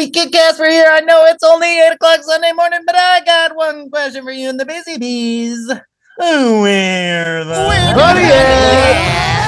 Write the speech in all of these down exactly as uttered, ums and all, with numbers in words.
Bobby Kid Casper here. I know it's only eight o'clock Sunday morning, but I got one question for you in the Busy Bees. Where the honey is?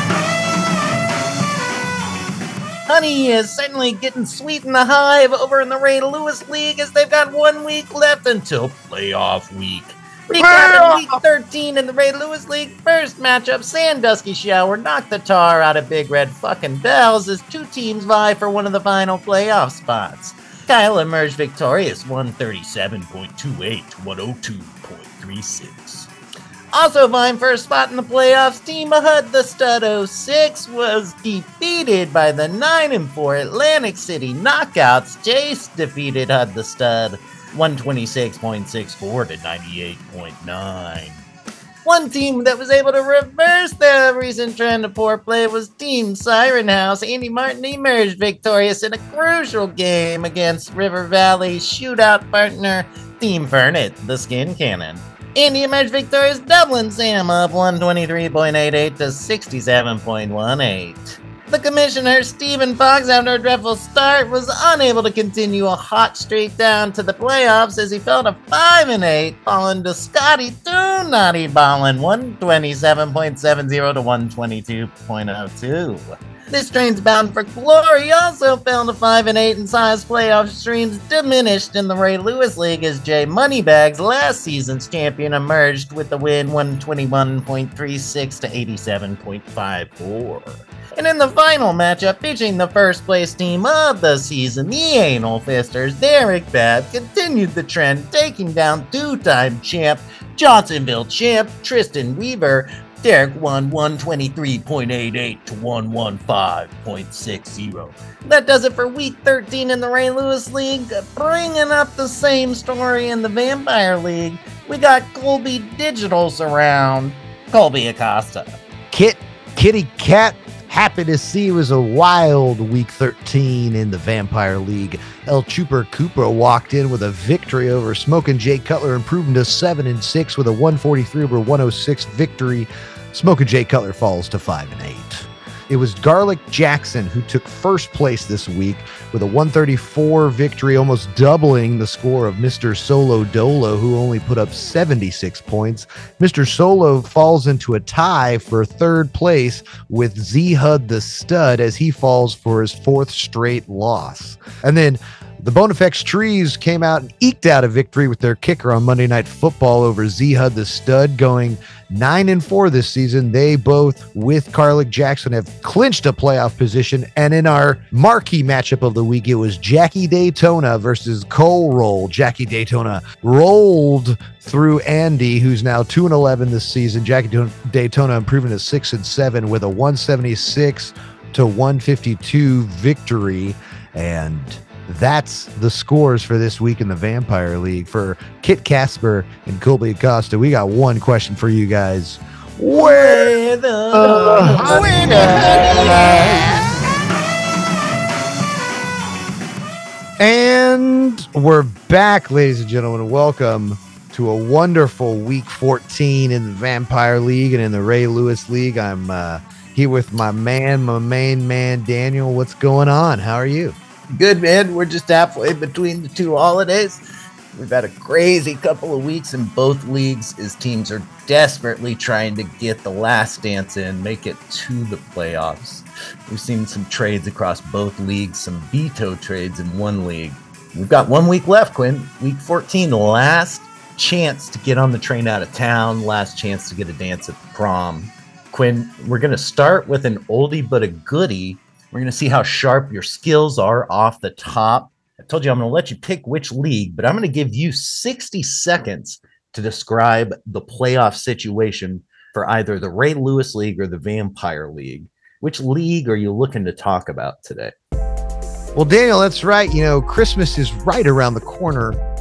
Honey is certainly getting sweet in the hive over in the Ray Lewis League as they've got one week left until playoff week. Recapping week thirteen in the Ray Lewis League, first matchup, Sandusky Shower knocked the tar out of Big Red fucking Bells as two teams vie for one of the final playoff spots. Kyle emerged victorious, one thirty-seven point two eight to one oh two point three six. Also vying for a spot in the playoffs, Team Hud the Stud oh six was defeated by the nine and four Atlantic City Knockouts. Jace defeated Hud the Stud one twenty-six point six four to ninety-eight point nine. One team that was able to reverse the recent trend of poor play was Team Siren House. Andy Martin emerged victorious in a crucial game against River Valley shootout partner Team Fernet, the Skin Cannon. Andy emerged victorious, doubling Sam up one twenty-three point eight eight to sixty-seven point one eight. The commissioner, Stephen Fox, after a dreadful start, was unable to continue a hot streak down to the playoffs as he fell to five and eight, falling to Scotty Too Naughty Ballin' one twenty-seven point seven oh to one twenty-two point oh two. This train's bound for glory also fell to five and eight and saw his playoff streams diminished in the Ray Lewis League as Jay Moneybags, last season's champion, emerged with the win one twenty-one point three six to eighty-seven point five four. And in the final matchup, featuring the first place team of the season, the Anal Fisters, Derek Babb continued the trend, taking down two-time champ, Johnsonville champ, Tristan Weaver. Derek won one twenty-three point eight eight to one fifteen point six oh. That does it for week thirteen in the Ray Lewis League. Bringing up the same story in the Vampire League, we got Colby Digital surround Colby Acosta. Kit, Kitty Cat. Happy to see it was a wild week thirteen in the Vampire League. El Chuper Cooper walked in with a victory over Smokin' Jay Cutler, improving to seven and six with a one forty-three over one oh six victory. Smokin' Jay Cutler falls to five and eight. It was Garlic Jackson who took first place this week with a one thirty-four victory, almost doubling the score of Mister Solo Dolo, who only put up seventy-six points. Mister Solo falls into a tie for third place with Z-Hud the Stud as he falls for his fourth straight loss. And then the Bonafex Trees came out and eked out a victory with their kicker on Monday Night Football over Z-Hud the Stud, going nine and four this season. They both, with Garlic Jackson, have clinched a playoff position. And in our marquee matchup of the week, it was Jackie Daytona versus Cole Roll. Jackie Daytona rolled through Andy, who's now two and eleven this season. Jackie Daytona improving to six and seven with a one seventy-six to one fifty-two victory. And that's the scores for this week in the Vampire League. For Kit Casper and Colby Acosta, we got one question for you guys. Where the uh, honey is? And we're back, ladies and gentlemen. Welcome to a wonderful week fourteen in the Vampire League and in the Ray Lewis League. I'm uh, here with my man, my main man, Daniel. What's going on? How are you? Good, man. We're just halfway between the two holidays. We've had a crazy couple of weeks in both leagues as teams are desperately trying to get the last dance in, make it to the playoffs. We've seen some trades across both leagues, some veto trades in one league. We've got one week left, Quinn. Week fourteen, the last chance to get on the train out of town, last chance to get a dance at the prom. Quinn, we're going to start with an oldie but a goodie. We're going to see how sharp your skills are off the top. I told you I'm going to let you pick which league, but I'm going to give you sixty seconds to describe the playoff situation for either the Ray Lewis League or the Vampire League. Which league are you looking to talk about today? Well, Daniel, that's right. You know, Christmas is right around the corner.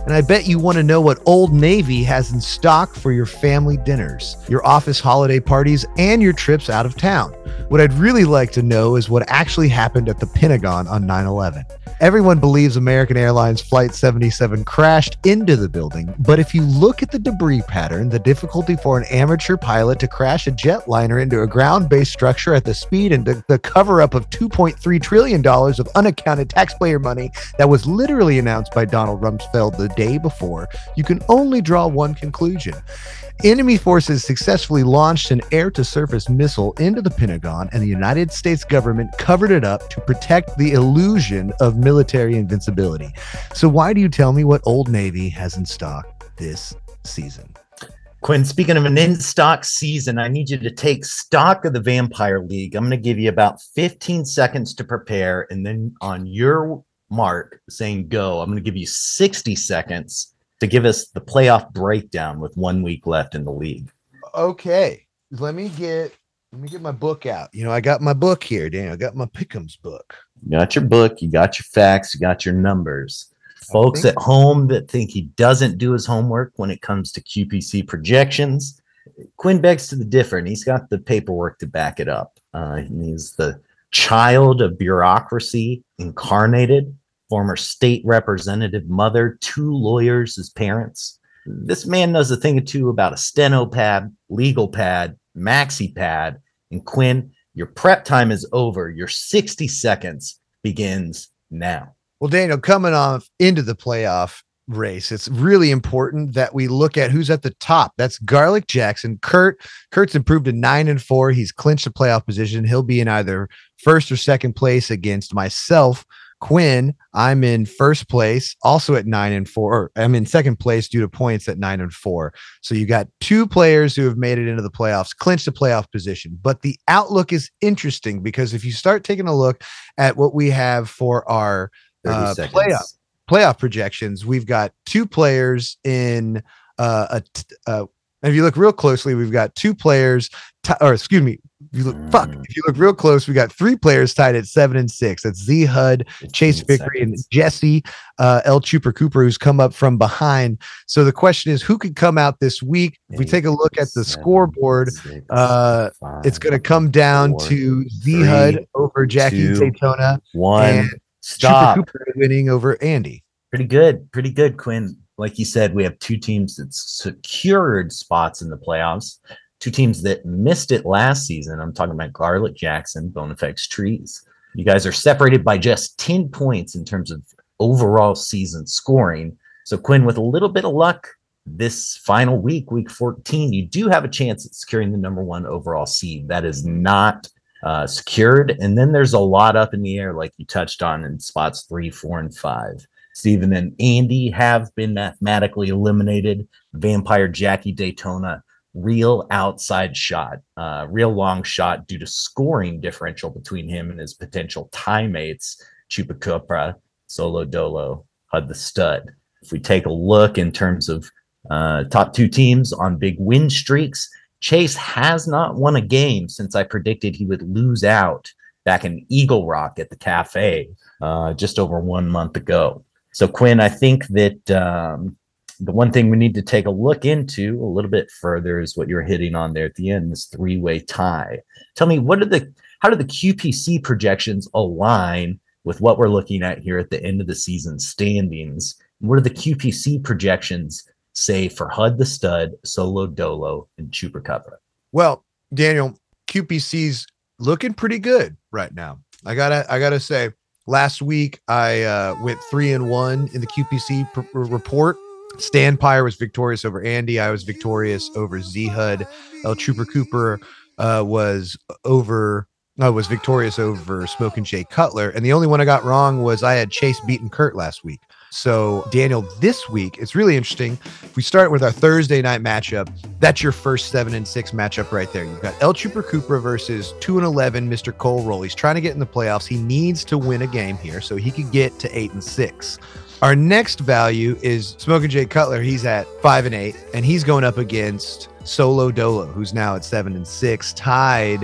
And I bet you want to know what Old Navy has in stock for your family dinners, your office holiday parties, and your trips out of town. What I'd really like to know is what actually happened at the Pentagon on nine eleven. Everyone believes American Airlines Flight seventy-seven crashed into the building, but if you look at the debris pattern, the difficulty for an amateur pilot to crash a jetliner into a ground-based structure at the speed and the, the cover-up of two point three trillion dollars of unaccounted taxpayer money that was literally announced by Donald Rumsfeld the day before, you can only draw one conclusion. Enemy forces successfully launched an air-to-surface missile into the Pentagon, and the United States government covered it up to protect the illusion of military invincibility. So why do you tell me what Old Navy has in stock this season? Quinn, speaking of an in-stock season, I need you to take stock of the Vampire League. I'm going to give you about fifteen seconds to prepare, and then on your mark, saying go, I'm going to give you sixty seconds to give us the playoff breakdown with one week left in the league. Okay, let me get let me get my book out. You know, I got my book here, Daniel. I got my Pick'ems book. You got your book, you got your facts, you got your numbers. Folks at home that think he doesn't do his homework when it comes to Q P C projections, Quinn begs to the different. He's got the paperwork to back it up. Uh, he's the child of bureaucracy incarnated. Former state representative mother, two lawyers as parents. This man knows a thing or two about a steno pad, legal pad, maxi pad. And Quinn, your prep time is over. Your sixty seconds begins now. Well, Daniel, coming off into the playoff race, it's really important that we look at who's at the top. That's Garlic Jackson. Kurt, Kurt's improved to nine and four. He's clinched a playoff position. He'll be in either first or second place against myself. Quinn, I'm in first place, also at nine and four. Or I'm in second place due to points at nine and four. So you got two players who have made it into the playoffs, clinched a playoff position. But the outlook is interesting because if you start taking a look at what we have for our uh, playoff playoff projections, we've got two players in uh, a. T- uh, if you look real closely, we've got two players, t- or excuse me, if you look, mm. fuck, if you look real close, we got three players tied at seven and six. That's Z Hud, Chase Vickery, and Jesse uh, L. Chooper Cooper, who's come up from behind. So the question is, who could come out this week? If we take a look at the seven, scoreboard, six, uh, five, it's going to come down four, to Z Hud over Jackie two, Daytona, one. And Stop. Chooper Cooper winning over Andy. Pretty good, pretty good, Quinn. Like you said, we have two teams that secured spots in the playoffs, two teams that missed it last season. I'm talking about Garlic Jackson, Bonafex Trees. You guys are separated by just ten points in terms of overall season scoring. So, Quinn, with a little bit of luck, this final week, week fourteen, you do have a chance at securing the number one overall seed. That is not uh, secured. And then there's a lot up in the air, like you touched on in spots three, four, and five. Stephen and Andy have been mathematically eliminated. Vampire Jackie Daytona, real outside shot, uh, real long shot due to scoring differential between him and his potential tie mates, Chupacabra, Solo Dolo, Hud the Stud. If we take a look in terms of uh, top two teams on big win streaks, Chase has not won a game since I predicted he would lose out back in Eagle Rock at the cafe uh, just over one month ago. So, Quinn, I think that um, the one thing we need to take a look into a little bit further is what you're hitting on there at the end, this three-way tie. Tell me, what are the how do the Q P C projections align with what we're looking at here at the end of the season standings? What do the Q P C projections say for Hud the Stud, Solo Dolo, and Chupacabra? Well, Daniel, Q P C's looking pretty good right now. I gotta, I gotta say. Last week, I uh, went three and one in the Q P C pr- report. Stan Pyre was victorious over Andy. I was victorious over Z Hud. L. Trooper Cooper uh, was over. Uh, was victorious over Smoking Jay Cutler, and the only one I got wrong was I had Chase beaten Kurt last week. So, Daniel, this week, it's really interesting. If we start with our Thursday night matchup, that's your first seven and six matchup right there. You've got L. Trooper Cooper versus two and eleven, Mister Cole Roll. He's trying to get in the playoffs. He needs to win a game here so he could get to eight and six. Our next value is Smoking Jay Cutler. He's at five and eight, and he's going up against Solo Dolo, who's now at seven and six, tied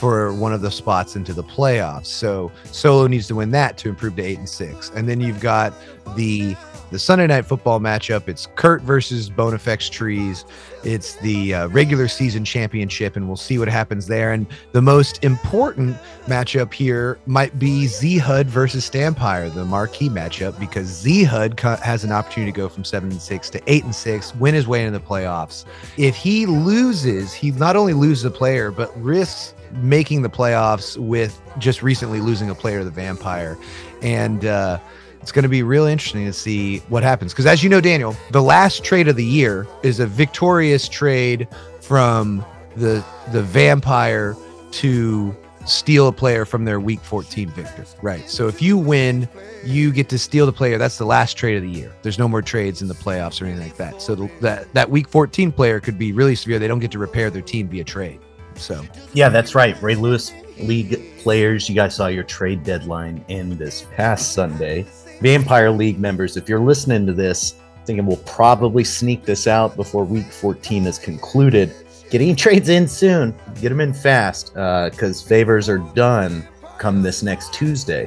for one of the spots into the playoffs. So Solo needs to win that to improve to eight and six. And then you've got the the Sunday night football matchup. It's Kurt versus Bonafex Trees. It's the uh, regular season championship, and we'll see what happens there. And the most important matchup here might be Z-Hud versus Stampire, the marquee matchup, because Z-Hud co- has an opportunity to go from seven and six to eight and six, win his way into the playoffs. If he loses, he not only loses a player, but risks making the playoffs with just recently losing a player to the Vampire. And uh, it's going to be real interesting to see what happens. Because as you know, Daniel, the last trade of the year is a victorious trade from the the Vampire to steal a player from their week fourteen victor. Right. So if you win, you get to steal the player. That's the last trade of the year. There's no more trades in the playoffs or anything like that. So the, that, that week fourteen player could be really severe. They don't get to repair their team via trade. So yeah, that's right. Ray Lewis League players, you guys saw your trade deadline end this past Sunday. Vampire League members, if you're listening to this, thinking we'll probably sneak this out before week fourteen is concluded, getting trades in soon. Get them in fast because uh, favors are done come this next Tuesday.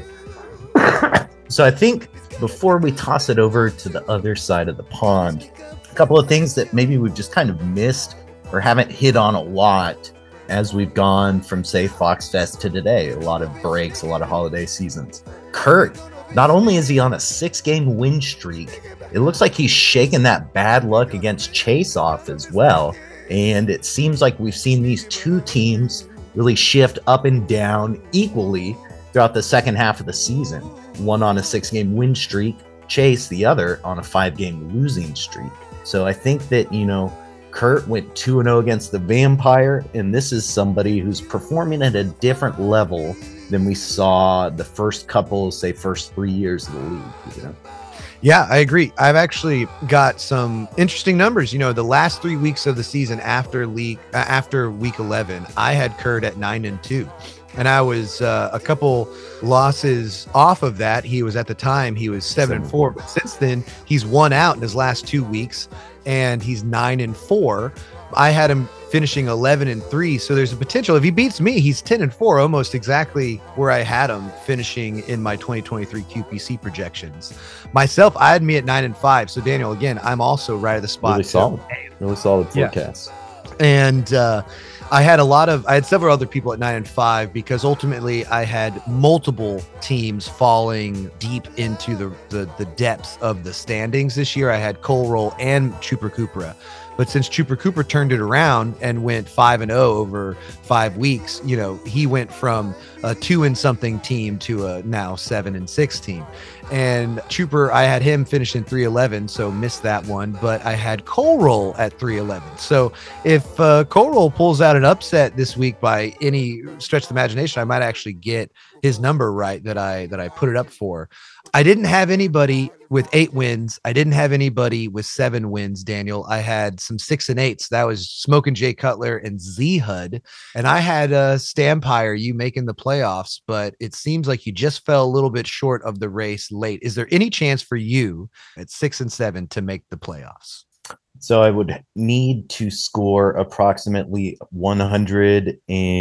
So I think before we toss it over to the other side of the pond, a couple of things that maybe we've just kind of missed or haven't hit on a lot as we've gone from, say, Fox Fest to today. A lot of breaks, a lot of holiday seasons. Kurt, not only is he on a six-game win streak, it looks like he's shaking that bad luck against Chase off as well. And it seems like we've seen these two teams really shift up and down equally throughout the second half of the season. One on a six-game win streak, Chase, the other on a five-game losing streak. So I think that, you know, Kurt went two and oh against the Vampire, and this is somebody who's performing at a different level than we saw the first couple, say, first three years of the league. You know? Yeah, I agree. I've actually got some interesting numbers. You know, the last three weeks of the season after league, uh, after week eleven, I had Kurt at nine and two. And I was uh, a couple losses off of that. He was at the time, he was seven, seven and four. But since then, he's won out in his last two weeks and he's nine and four. I had him finishing eleven and three. So there's a potential. If he beats me, he's ten and four, almost exactly where I had him finishing in my twenty twenty-three Q P C projections. Myself, I had me at nine and five. So Daniel, again, I'm also right at the spot. Really solid. Really solid forecast. Yeah. And, uh, I had a lot of, I had several other people at nine and five because ultimately I had multiple teams falling deep into the, the, the depths of the standings this year. I had Cole Roll and Chupa Cupra. But since Chupa Cooper turned it around and went five and oh over five weeks, you know, he went from a two and something team to a now seven and six team. And Chuper, I had him finish in three eleven, so missed that one. But I had Cole Roll at three eleven. So if uh, Cole Roll pulls out an upset this week by any stretch of the imagination, I might actually get his number right that I that I put it up for. I didn't have anybody with eight wins. I didn't have anybody with seven wins, Daniel. I had some six and eights. That was Smoking Jay Cutler and Z-Hud. And I had uh, Stampire, you making the playoffs, but it seems like you just fell a little bit short of the race late. Is there any chance for you at six and seven to make the playoffs? So I would need to score approximately one hundred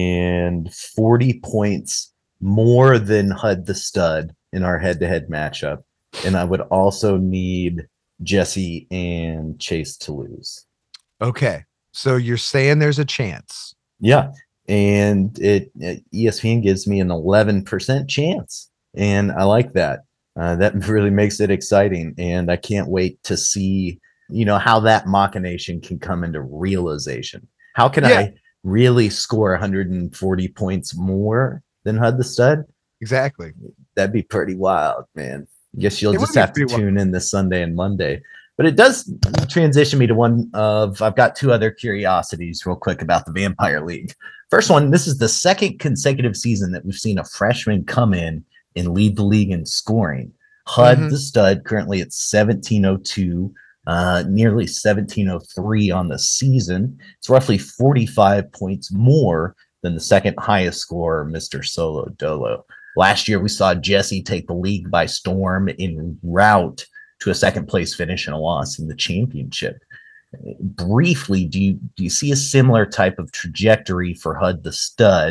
forty points more than Hud the Stud in our head-to-head matchup. And I would also need Jesse and Chase to lose. Okay. So you're saying there's a chance. Yeah. And it, it E S P N gives me an eleven percent chance. And I like that. Uh, that really makes it exciting. And I can't wait to see, you know, how that machination can come into realization. How can yeah. I really score one hundred forty points more than Hud the Stud? Exactly. That'd be pretty wild, man. I guess you'll it just have to tune wild. in this Sunday and Monday. But it does transition me to one of, I've got two other curiosities real quick about the Vampire League. First one, this is the second consecutive season that we've seen a freshman come in and lead the league in scoring. Hud mm-hmm. the Stud currently at seventeen oh two, uh, nearly seventeen oh three on the season. It's roughly forty-five points more than the second highest scorer, Mister Solo Dolo. Last year, we saw Jesse take the league by storm en route to a second place finish and a loss in the championship. Briefly, do you do you see a similar type of trajectory for Hud the Stud?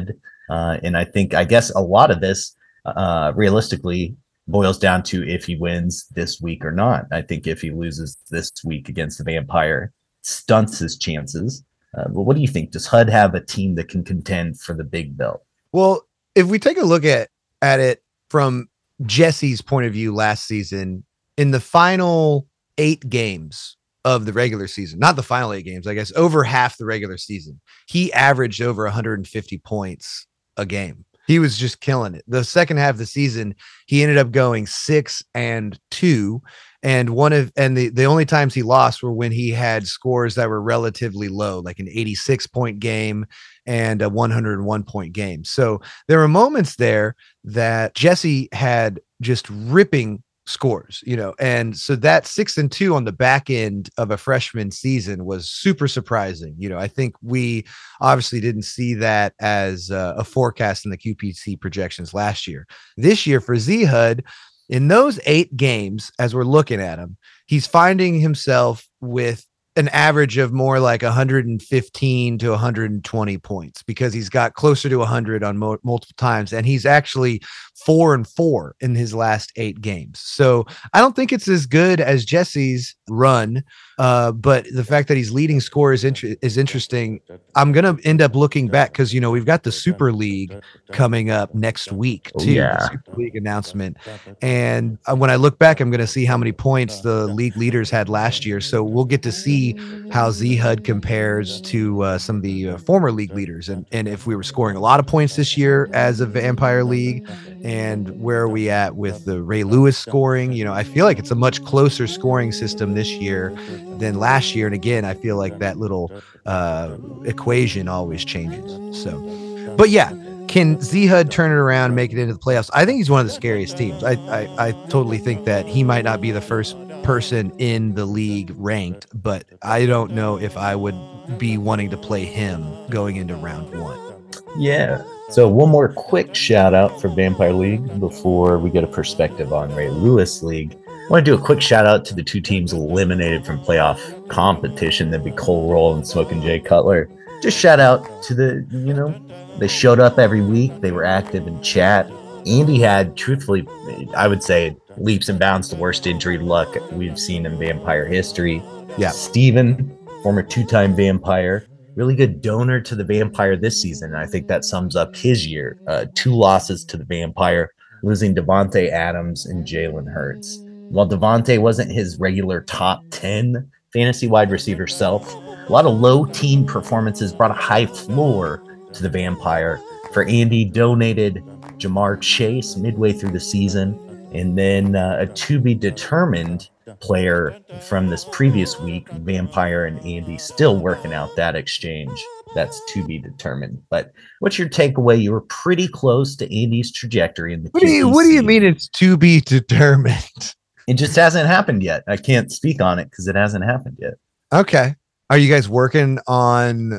Uh, and I think, I guess a lot of this uh, realistically boils down to if he wins this week or not. I think if he loses this week against the Vampire, stunts his chances. Uh, but what do you think? Does H U D have a team that can contend for the big belt? Well, if we take a look at, at it from Jesse's point of view last season, in the final eight games of the regular season, not the final eight games, I guess, over half the regular season, he averaged over one hundred fifty points a game. He was just killing it. The second half of the season, he ended up going six and two. And one of and the, the only times he lost were when he had scores that were relatively low, like an eighty-six point game and a one hundred one point game. So there were moments there that Jesse had just ripping scores, you know, and so that six and two on the back end of a freshman season was super surprising. You know, I think we obviously didn't see that as uh, a forecast in the Q P C projections last year. This year for Z H U D, in those eight games, as we're looking at him, he's finding himself with an average of more like one hundred fifteen to one hundred twenty points because he's got closer to one hundred on mo- multiple times. And he's actually four and four in his last eight games. So I don't think it's as good as Jesse's run. Uh, but the fact that he's leading score is, inter- is interesting. I'm going to end up looking back because, you know, we've got the Super League coming up next week too. Oh, yeah. The Super League announcement. And when I look back, I'm going to see how many points the league leaders had last year. So we'll get to see how Z H U D compares to uh, some of the uh, former league leaders. And, and if we were scoring a lot of points this year as a Vampire League, and where are we at with the Ray Lewis scoring? You know, I feel like it's a much closer scoring system this year than last year. And again, I feel like that little uh, equation always changes. So, but yeah, can Z H U D turn it around and make it into the playoffs? I think he's one of the scariest teams. I, I, I totally think that he might not be the first person in the league ranked, but I don't know if I would be wanting to play him going into round one. Yeah. So one more quick shout out for Vampire League before we get a perspective on Ray Lewis League. I want to do a quick shout out to the two teams eliminated from playoff competition. That'd be Cole Roll and Smoking Jay Cutler. Just shout out to the, you know, they showed up every week. They were active in chat. Andy had, truthfully, I would say, leaps and bounds the worst injury luck we've seen in Vampire history. Yeah. Steven, former two-time Vampire, really good donor to the Vampire this season. And I think that sums up his year. Uh, two losses to the Vampire, losing Devontae Adams and Jalen Hurts. While Devontae wasn't his regular top ten fantasy wide receiver self, a lot of low team performances brought a high floor to the Vampire. For Andy, donated Jamar Chase midway through the season, and then uh, a to-be-determined player from this previous week, Vampire and Andy, still working out that exchange. That's to be determined. But what's your takeaway? You were pretty close to Andy's trajectory in the What do you, what do you mean it's to be determined? It just hasn't happened yet. I can't speak on it because it hasn't happened yet. Okay. Are you guys working on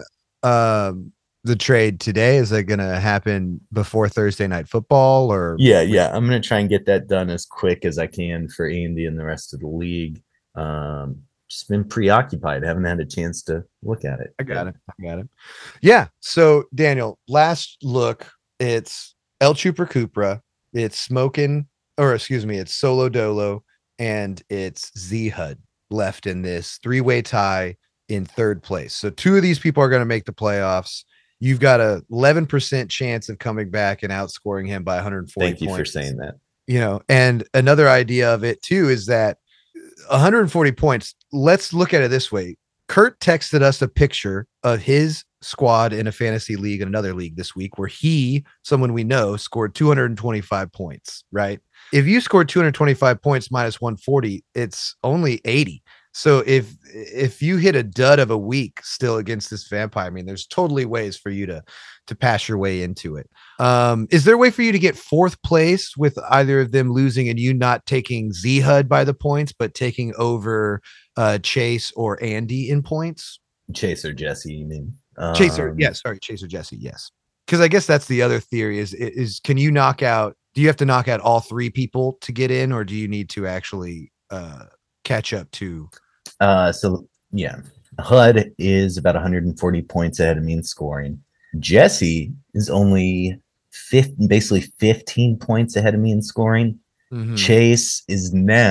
um, the trade today? Is that going to happen before Thursday Night Football? Or yeah, yeah, I'm going to try and get that done as quick as I can for Andy and the rest of the league. Um, just been preoccupied. Haven't had a chance to look at it. I got it. I got it. Yeah. So Daniel, last look, it's El Chuper Cupra, it's Smoking, or excuse me, it's Solo Dolo, and it's Z H U D left in this three-way tie in third place. So two of these people are going to make the playoffs. You've got a eleven percent chance of coming back and outscoring him by one hundred forty Thank you points. for saying that. You know, and another idea of it too is that one hundred forty points. Let's look at it this way. Kurt texted us a picture of his squad in a fantasy league in another league this week where he, someone we know, scored two hundred twenty-five points, right? If you scored two hundred twenty-five points minus one forty, it's only eighty. So if if you hit a dud of a week still against this Vampire, I mean, there's totally ways for you to to pass your way into it. Um, is there a way for you to get fourth place with either of them losing and you not taking Z H U D by the points, but taking over uh, Chase or Andy in points? Chase or Jesse, you mean? Um, Chaser, yes. Sorry, Chase or Jesse, yes. Because I guess that's the other theory is is can you knock out? Do you have to knock out all three people to get in, or do you need to actually uh, catch up to? Uh, so yeah, H U D is about one hundred forty points ahead of me in scoring. Jesse is only fifteen, basically fifteen points ahead of me in scoring. Mm-hmm. Chase is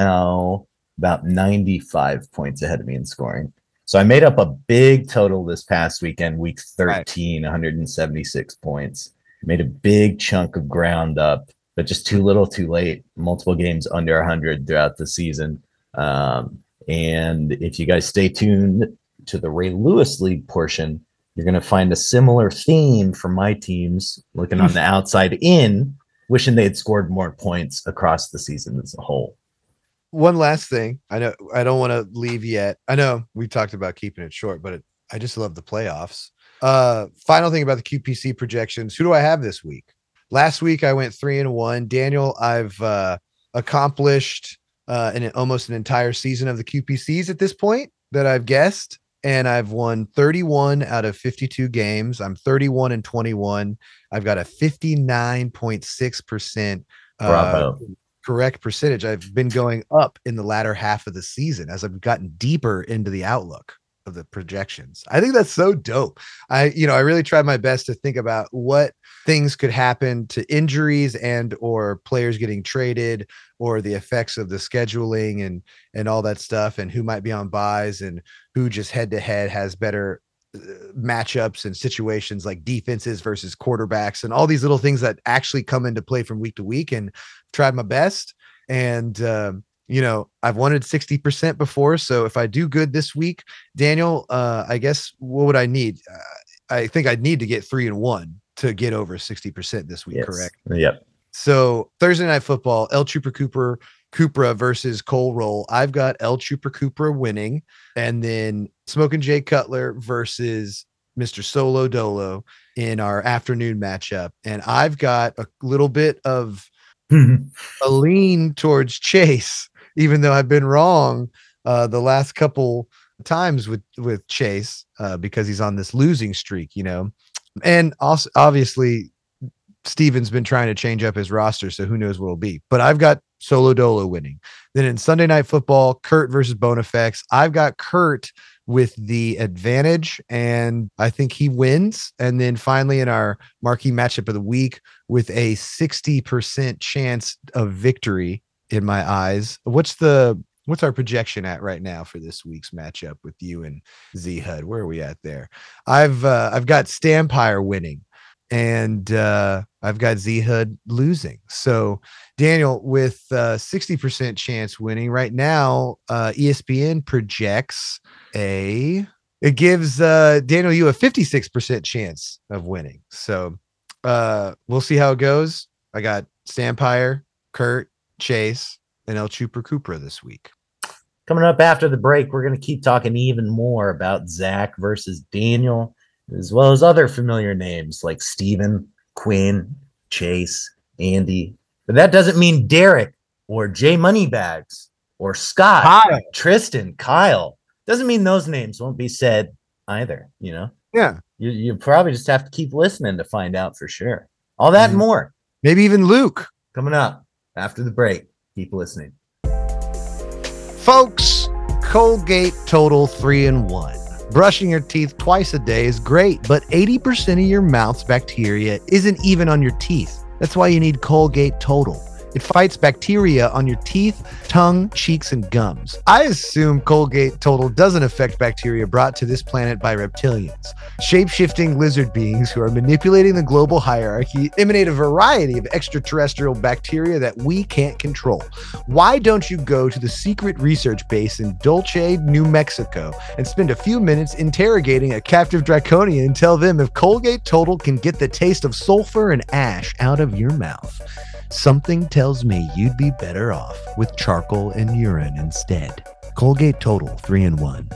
now about ninety-five points ahead of me in scoring. So I made up a big total this past weekend, week thirteen, right. one hundred seventy-six points. Made a big chunk of ground up, but just too little too late. Multiple games under one hundred throughout the season. Um, and if you guys stay tuned to the Ray Lewis League portion, you're going to find a similar theme from my teams looking on the outside in, wishing they had scored more points across the season as a whole. One last thing. I know I don't want to leave yet. I know we talked about keeping it short, but it, I just love the playoffs. Uh, final thing about the Q P C projections. Who do I have this week? Last week I went three and one. Daniel, I've uh, accomplished uh, an almost an entire season of the Q P Cs at this point that I've guessed, and I've won thirty-one out of fifty-two games. I'm thirty-one and twenty-one. I've got a fifty-nine point six percent. Bravo. Uh, correct percentage. I've been going up in the latter half of the season as I've gotten deeper into the outlook of the projections. I think that's so dope. I, you know, I really tried my best to think about what things could happen to injuries and or players getting traded or the effects of the scheduling and, and all that stuff and who might be on buys and who just head to head has better matchups and situations like defenses versus quarterbacks and all these little things that actually come into play from week to week, and tried my best. And, um, you know, I've wanted sixty percent before. So if I do good this week, Daniel, uh, I guess what would I need? Uh, I think I'd need to get three and one to get over sixty percent this week. Yes. Correct. Yep. So Thursday Night Football, El Trooper Cooper, Cupra versus Cole Roll. I've got El Trooper Cupra winning, and then Smoking Jay Cutler versus Mister Solo Dolo in our afternoon matchup. And I've got a little bit of a lean towards Chase, even though I've been wrong uh, the last couple times with, with Chase uh, because he's on this losing streak, you know, and also obviously Steven's been trying to change up his roster, so who knows what it'll be. But I've got Solo Dolo winning. Then in Sunday Night Football, Kurt versus Bonafex. I've got Kurt with the advantage, and I think he wins. And then finally in our marquee matchup of the week with a sixty percent chance of victory in my eyes. What's the what's our projection at right now for this week's matchup with you and Z H U D? Where are we at there? I've uh, I've got Stampire winning. And uh, I've got Z H U D losing. So Daniel with uh, sixty percent chance winning right now, uh, E S P N projects a, it gives uh, Daniel you a fifty-six percent chance of winning. So uh, we'll see how it goes. I got Stampire, Kurt, Chase, and El Trooper Cooper this week. Coming up after the break, we're going to keep talking even more about Zach versus Daniel, as well as other familiar names like Steven, Quinn, Chase, Andy. But that doesn't mean Derek or Jay Moneybags or Scott, Kyle. Tristan, Kyle. Doesn't mean those names won't be said either, you know? Yeah. You, you probably just have to keep listening to find out for sure. All that mm-hmm. and more. Maybe even Luke. Coming up after the break. Keep listening. Folks, Colgate total three and one. Brushing your teeth twice a day is great, but eighty percent of your mouth's bacteria isn't even on your teeth. That's why you need Colgate Total. It fights bacteria on your teeth, tongue, cheeks, and gums. I assume Colgate Total doesn't affect bacteria brought to this planet by reptilians. Shape-shifting lizard beings who are manipulating the global hierarchy emanate a variety of extraterrestrial bacteria that we can't control. Why don't you go to the secret research base in Dulce, New Mexico, and spend a few minutes interrogating a captive draconian and tell them if Colgate Total can get the taste of sulfur and ash out of your mouth? Something tells me you'd be better off with charcoal and urine instead. Colgate Total three in one.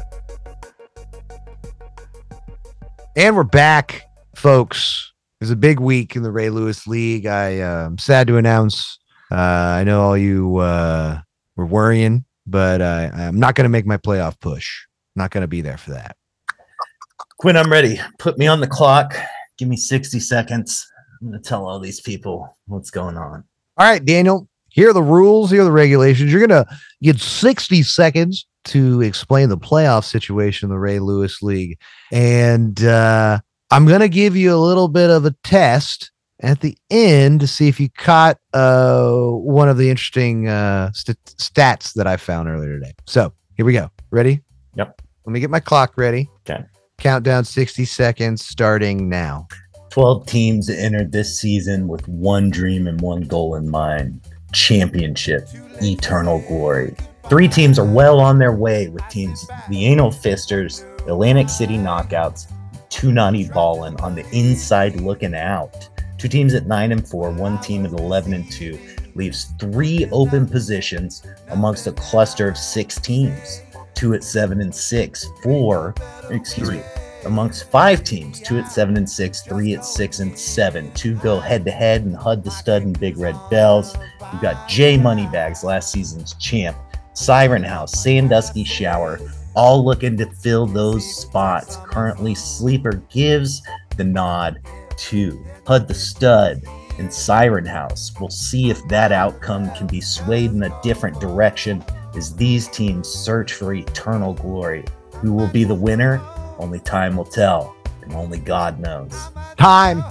And we're back, folks. It was a big week in the Ray Lewis League. I am uh, sad to announce. Uh, I know all you uh, were worrying, but uh, I'm not going to make my playoff push. Not going to be there for that. Quinn, I'm ready. Put me on the clock. Give me sixty seconds. I'm going to tell all these people what's going on. All right, Daniel, here are the rules. Here are the regulations. You're going to get sixty seconds to explain the playoff situation in the Ray Lewis League. And uh, I'm going to give you a little bit of a test at the end to see if you caught uh, one of the interesting uh, st- stats that I found earlier today. So here we go. Ready? Yep. Let me get my clock ready. Okay. Countdown sixty seconds starting now. twelve teams entered this season with one dream and one goal in mind: championship, eternal glory. Three teams are well on their way with teams the Anal Fisters, Atlantic City Knockouts, Two Naughty Ballin' on the inside looking out. Two teams at nine and four, one team at eleven and two, leaves three open positions amongst a cluster of six teams. Two at seven and six, four, excuse me, amongst five teams, two at seven and six, three at six and seven. Two go head to head and Hud the Stud and Big Red Bells. You've got J Moneybags, last season's champ, Siren House, Sandusky Shower, all looking to fill those spots. Currently, Sleeper gives the nod to Hud the Stud and Siren House. We'll see if that outcome can be swayed in a different direction as these teams search for eternal glory. Who will be the winner? Only time will tell, and only God knows. Time.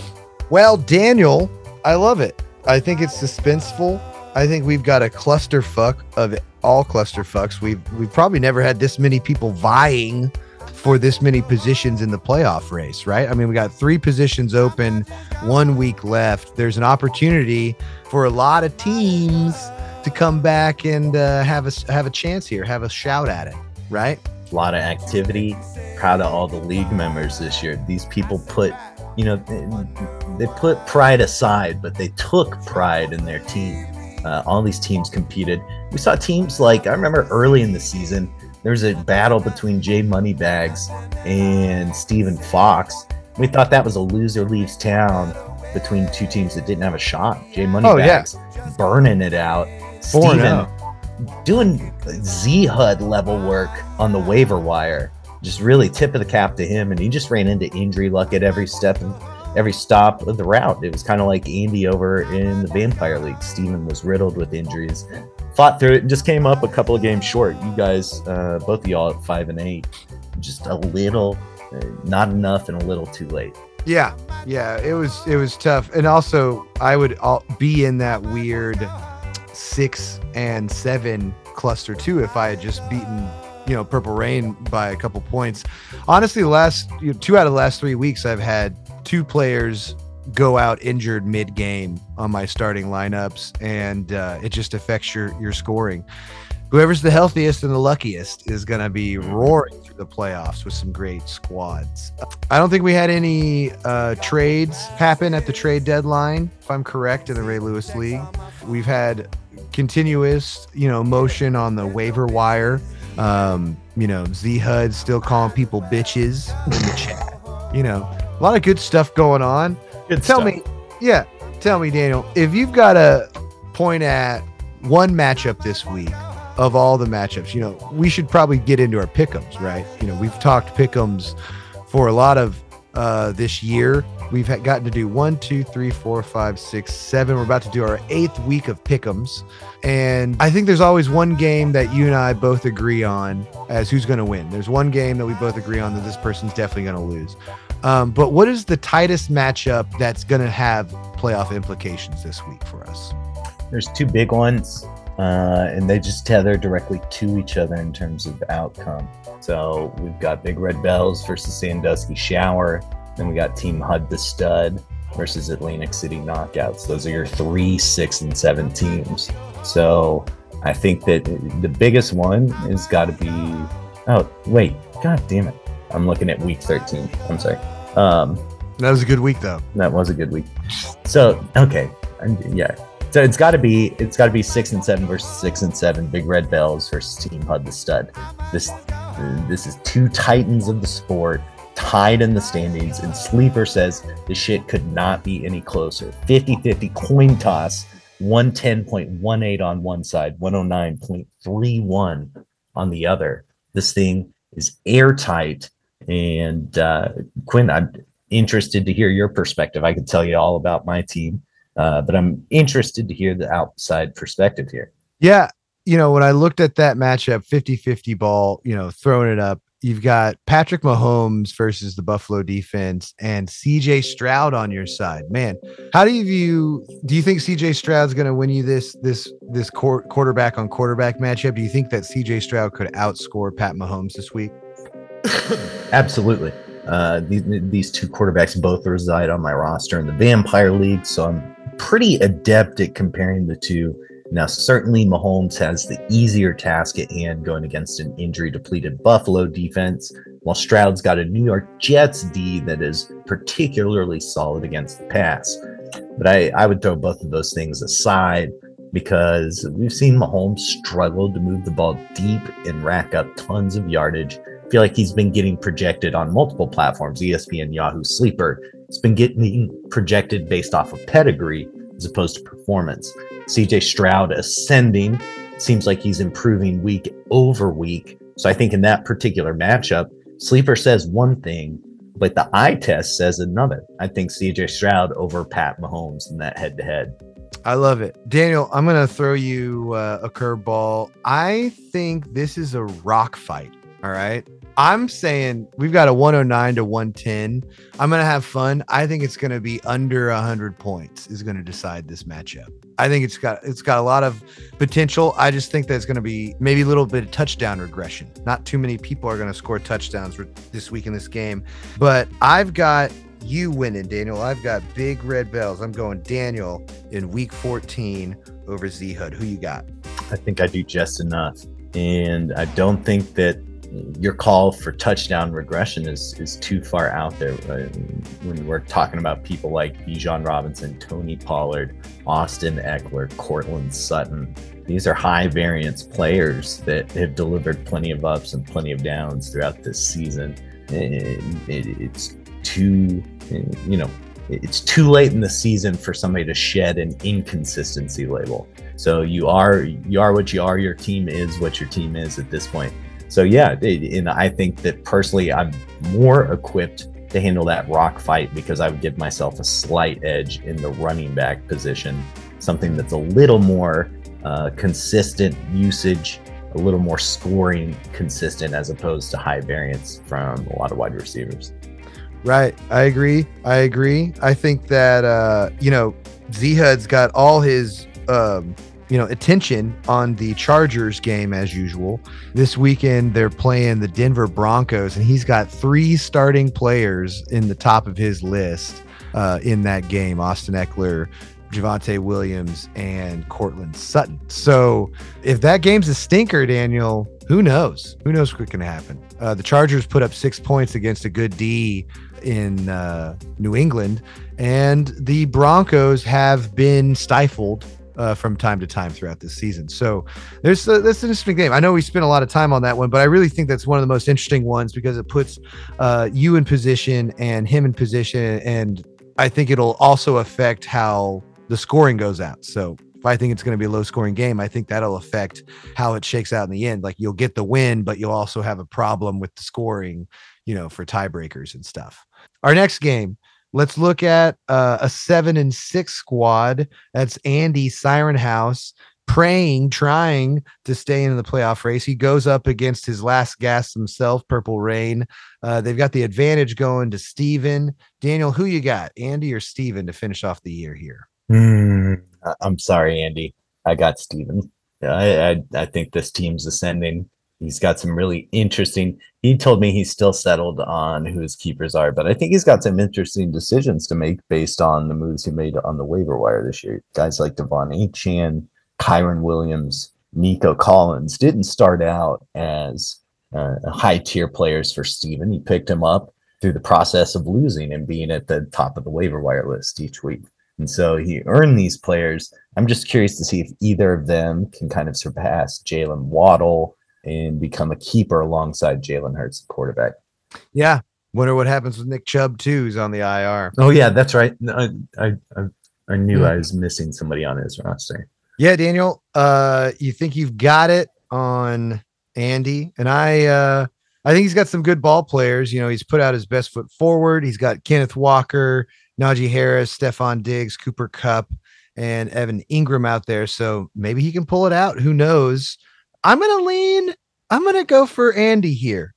Well, Daniel, I love it. I think it's suspenseful. I think we've got a clusterfuck of all clusterfucks. We've we've probably never had this many people vying for this many positions in the playoff race, right? I mean, we got three positions open, one week left. There's an opportunity for a lot of teams to come back and uh, have a have a chance here, have a shout at it, right? A lot of activity. Proud of all the league members this year. These people put, you know, they, they put pride aside, but they took pride in their team. Uh, all these teams competed. We saw teams like, I remember early in the season, there was a battle between Jay Moneybags and Stephen Fox. We thought that was a loser leaves town between two teams that didn't have a shot. Jay Moneybags oh, yeah. burning it out. Stephen doing Z H U D level work on the waiver wire. Just really tip of the cap to him, and he just ran into injury luck at every step and every stop of the route. It was kind of like Andy over in the Vampire League. Steven was riddled with injuries, fought through it, and just came up a couple of games short. You guys, uh, both of y'all at five and eight, just a little, uh, not enough, and a little too late. Yeah, yeah, it was it was tough, and also I would all be in that weird six and seven cluster too if I had just beaten, you know, Purple Rain by a couple points. Honestly, the last you know, two out of the last three weeks, I've had two players go out injured mid-game on my starting lineups, and uh, it just affects your your scoring. Whoever's the healthiest and the luckiest is going to be roaring through the playoffs with some great squads. I don't think we had any uh, trades happen at the trade deadline, if I'm correct, in the Ray Lewis League. We've had continuous, you know, motion on the waiver wire. Um, you know, Z H U D still calling people bitches in the chat. You know, a lot of good stuff going on. Good tell stuff. me, yeah, tell me, Daniel, if you've got to point at one matchup this week of all the matchups, you know, we should probably get into our pick'ems, right? You know, we've talked pick'ems for a lot of uh, this year. We've had, gotten to do one, two, three, four, five, six, seven. We're about to do our eighth week of pick'ems. And I think there's always one game that you and I both agree on as who's going to win. There's one game that we both agree on that this person's definitely going to lose. Um, but what is the tightest matchup that's going to have playoff implications this week for us? There's two big ones, uh, and they just tether directly to each other in terms of outcome. So we've got Big Red Bells versus Sandusky Shower. Then we got Team H U D the Stud versus Atlantic City Knockouts. Those are your three, six, and seven teams. So I think that the biggest one has got to be, oh, wait, God damn it. I'm looking at week thirteen. I'm sorry. Um, that was a good week, though. That was a good week. So, okay. Yeah. So it's got to be it's got to be six and seven versus six and seven. Big Red Bells versus Team H U D the Stud. This this is two titans of the sport tied in the standings, and Sleeper says the shit could not be any closer. fifty-fifty coin toss, one ten point one eight on one side, one oh nine point three one on the other. This thing is airtight. And uh, Quinn, I'm interested to hear your perspective. I could tell you all about my team, uh, but I'm interested to hear the outside perspective here. Yeah. You know, when I looked at that matchup, fifty-fifty ball, you know, throwing it up, you've got Patrick Mahomes versus the Buffalo defense and C J Stroud on your side. Man, how do you view, do you think C J Stroud's going to win you this, this, this qu- quarterback on quarterback matchup? Do you think that C J Stroud could outscore Pat Mahomes this week? Absolutely. Uh, these, these two quarterbacks both reside on my roster in the Vampire League, so I'm pretty adept at comparing the two. Now, certainly Mahomes has the easier task at hand going against an injury-depleted Buffalo defense, while Stroud's got a New York Jets D that is particularly solid against the pass. But I, I would throw both of those things aside because we've seen Mahomes struggle to move the ball deep and rack up tons of yardage. I feel like he's been getting projected on multiple platforms, E S P N, Yahoo, Sleeper. It's been getting projected based off of pedigree as opposed to performance. C J Stroud ascending, seems like he's improving week over week. So I think in that particular matchup, Sleeper says one thing, but the eye test says another. I think C J Stroud over Pat Mahomes in that head to head. I love it. Daniel, I'm going to throw you uh, a curveball. I think this is a rock fight. All right. I'm saying we've got a one oh nine to one ten. I'm going to have fun. I think it's going to be under one hundred points is going to decide this matchup. I think it's got it's got a lot of potential. I just think that it's going to be maybe a little bit of touchdown regression. Not too many people are going to score touchdowns this week in this game. But I've got you winning, Daniel. I've got big red bells. I'm going Daniel in week fourteen over Z-Hud. Who you got? I think I do just enough. And I don't think that your call for touchdown regression is is too far out there. Right? When we're talking about people like Bijan Robinson, Tony Pollard, Austin Eckler, Cortland Sutton, these are high variance players that have delivered plenty of ups and plenty of downs throughout this season. It, it, it's too, you know, it's too late in the season for somebody to shed an inconsistency label. So you are you are what you are. Your team is what your team is at this point. So yeah, and I think that personally, I'm more equipped to handle that rock fight because I would give myself a slight edge in the running back position, something that's a little more uh, consistent usage, a little more scoring consistent as opposed to high variance from a lot of wide receivers. Right. I agree. I agree. I think that, uh, you know, Z-Hud's got all his, um, you know, attention on the Chargers game as usual. This weekend, they're playing the Denver Broncos, and he's got three starting players in the top of his list uh, in that game: Austin Eckler, Javonte Williams, and Cortland Sutton. So if that game's a stinker, Daniel, who knows? Who knows what can happen? Uh, the Chargers put up six points against a good D in uh, New England, and the Broncos have been stifled Uh, from time to time throughout this season. So there's uh, that's an interesting game. I know we spent a lot of time on that one, but I really think that's one of the most interesting ones because it puts uh, you in position and him in position. And I think it'll also affect how the scoring goes out. So if I think it's going to be a low scoring game, I think that'll affect how it shakes out in the end. Like you'll get the win, but you'll also have a problem with the scoring, you know, for tiebreakers and stuff. Our next game, let's look at uh, a seven and six squad. That's Andy Siren House praying, trying to stay in the playoff race. He goes up against his last gasp himself, Purple Rain. Uh, they've got the advantage going to Steven. Daniel, who you got, Andy or Steven, to finish off the year here? Mm, I'm sorry, Andy. I got Steven. I, I I think this team's ascending. He's got some really interesting. He told me he's still settled on who his keepers are, but I think he's got some interesting decisions to make based on the moves he made on the waiver wire this year. Guys like Devon Achane, Kyron Williams, Nico Collins didn't start out as uh, high tier players for Steven. He picked him up through the process of losing and being at the top of the waiver wire list each week. And so he earned these players. I'm just curious to see if either of them can kind of surpass Jalen Waddle and become a keeper alongside Jalen Hurts at quarterback. Yeah. Wonder what happens with Nick Chubb too, who's on the I R. Oh yeah, that's right. I I I, I knew mm. I was missing somebody on his roster. Yeah, Daniel. Uh, you think you've got it on Andy, and I. Uh, I think he's got some good ball players. You know, he's put out his best foot forward. He's got Kenneth Walker, Najee Harris, Stephon Diggs, Cooper Kupp, and Evan Ingram out there. So maybe he can pull it out. Who knows? I'm going to lean. I'm going to go for Andy here.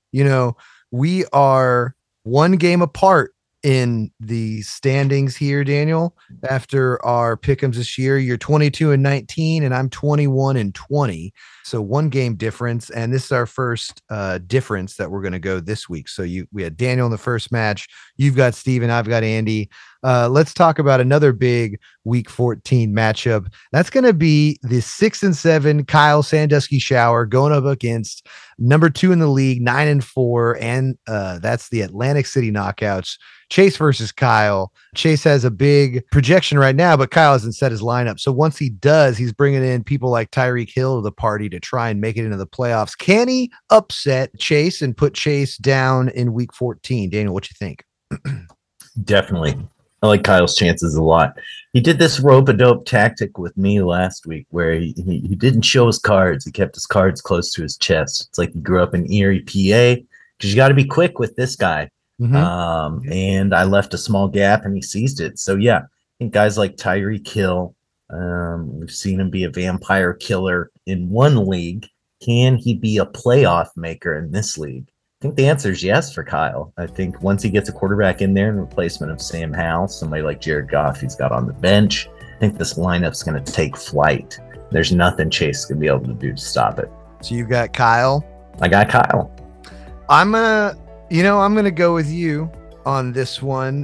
You know, we are one game apart in the standings here, Daniel. After our pick'ems this year, you're twenty-two and nineteen, and I'm twenty-one and twenty. So one game difference, and this is our first uh, difference that we're going to go this week. So you, we had Daniel in the first match. You've got Steven, I've got Andy. Uh, let's talk about another big week fourteen matchup. That's going to be the six and seven Kyle Sandusky Shower going up against number two in the league, nine and four, and uh, that's the Atlantic City Knockouts. Chase versus Kyle. Chase has a big projection right now, but Kyle hasn't set his lineup. So once he does, he's bringing in people like Tyreek Hill to the party to try and make it into the playoffs. Can he upset Chase and put Chase down in week fourteen? Daniel, what you think? Definitely. I like Kyle's chances a lot. He did this rope-a-dope tactic with me last week where he, he, he didn't show his cards. He kept his cards close to his chest. It's like he grew up in Erie, P A, because you got to be quick with this guy. Mm-hmm. Um, and I left a small gap and he seized it. So, yeah, I think guys like Tyreek Hill, um, we've seen him be a vampire killer in one league. Can he be a playoff maker in this league? I think the answer is yes for Kyle. I think once he gets a quarterback in there in replacement of Sam Howell, somebody like Jared Goff he's got on the bench, I think this lineup's going to take flight. There's nothing Chase is going to be able to do to stop it. So you've got Kyle. I got Kyle. I'm going to, you know, I'm going to go with you on this one,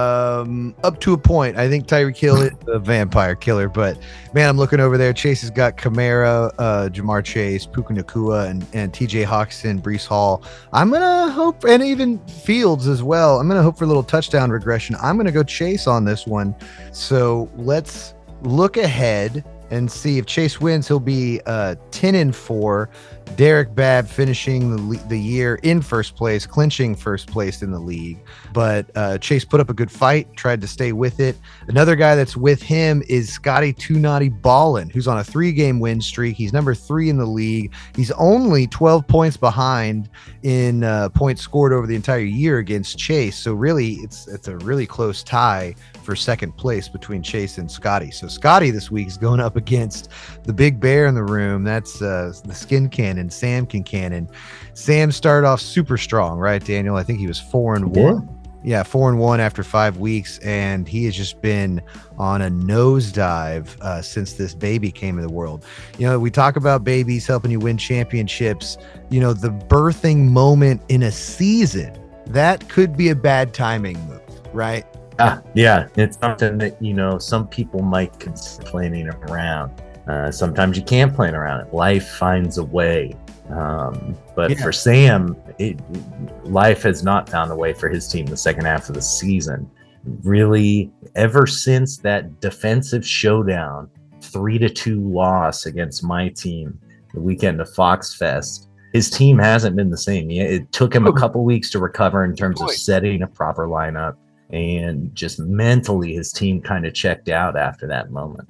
um, up to a point. I think Tyreek Hill is a vampire killer, but man, I'm looking over there. Chase has got Kamara, uh, Jamar Chase, Puka Nacua, and, and T J Hawkinson, Breece Hall. I'm going to hope, and even Fields as well. I'm going to hope for a little touchdown regression. I'm going to go Chase on this one. So let's look ahead and see if Chase wins. He'll be uh, ten and four. Derek Babb finishing the le- the year in first place, clinching first place in the league. But uh, Chase put up a good fight, tried to stay with it. Another guy that's with him is Scotty Too Naughty Ballin, who's on a three-game win streak. He's number three in the league. He's only twelve points behind in uh, points scored over the entire year against Chase. So really, it's it's a really close tie for second place between Chase and Scotty. So Scotty this week is going up against the big bear in the room. That's uh, the Skin Cannon, Sam Kincannon. Sam started off super strong, right, Daniel? I think he was four and one. Yeah, four and one after five weeks, and he has just been on a nosedive uh, since this baby came in the world. You know, we talk about babies helping you win championships. You know, the birthing moment in a season, that could be a bad timing move, right? Ah, yeah, it's something that, you know, some people might consider planning around. Uh, sometimes you can't plan around it. Life finds a way. Um, but yeah. For Sam, it, life has not found a way for his team the second half of the season. Really, ever since that defensive showdown, three to two loss against my team the weekend of Fox Fest, his team hasn't been the same. It took him a couple weeks to recover in terms of setting a proper lineup. And just mentally, his team kind of checked out after that moment.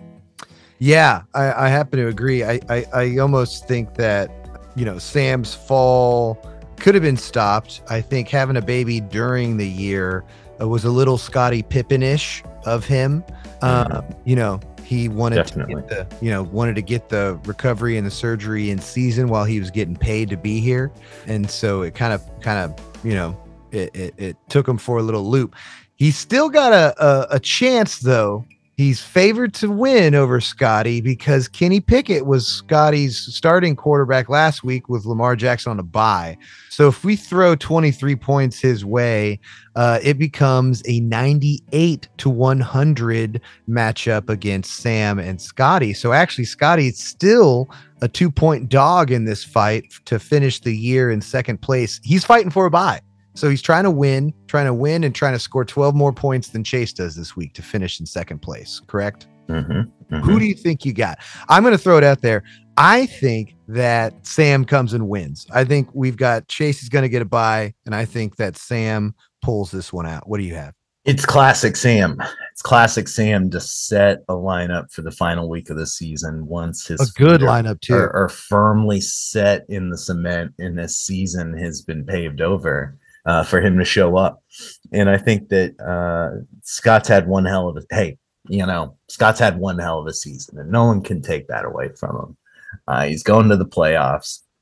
Yeah, I, I happen to agree. I, I, I almost think that, you know, Sam's fall could have been stopped. I think having a baby during the year uh, was a little Scottie Pippen-ish of him. Mm-hmm. Uh, you know, he wanted Definitely. to get the, you know, wanted to get the recovery and the surgery in season while he was getting paid to be here. And so it kind of, kind of, you know, it, it, it took him for a little loop. He's still got a, a, a chance, though. He's favored to win over Scotty because Kenny Pickett was Scotty's starting quarterback last week with Lamar Jackson on a bye. So if we throw twenty-three points his way, uh, it becomes a ninety-eight to one hundred matchup against Sam and Scotty. So actually, Scotty's still a two-point dog in this fight to finish the year in second place. He's fighting for a bye. So he's trying to win, trying to win and trying to score twelve more points than Chase does this week to finish in second place. Correct? Mm-hmm, mm-hmm. Who do you think you got? I'm going to throw it out there. I think that Sam comes and wins. I think we've got Chase is going to get a bye, and I think that Sam pulls this one out. What do you have? It's classic Sam. It's classic Sam to set a lineup for the final week of the season once his a good lineup too are, are firmly set in the cement and this season has been paved over. Uh, for him to show up. And I think that uh, Scott's had one hell of a, hey, you know, Scott's had one hell of a season and no one can take that away from him. Uh, he's going to the playoffs.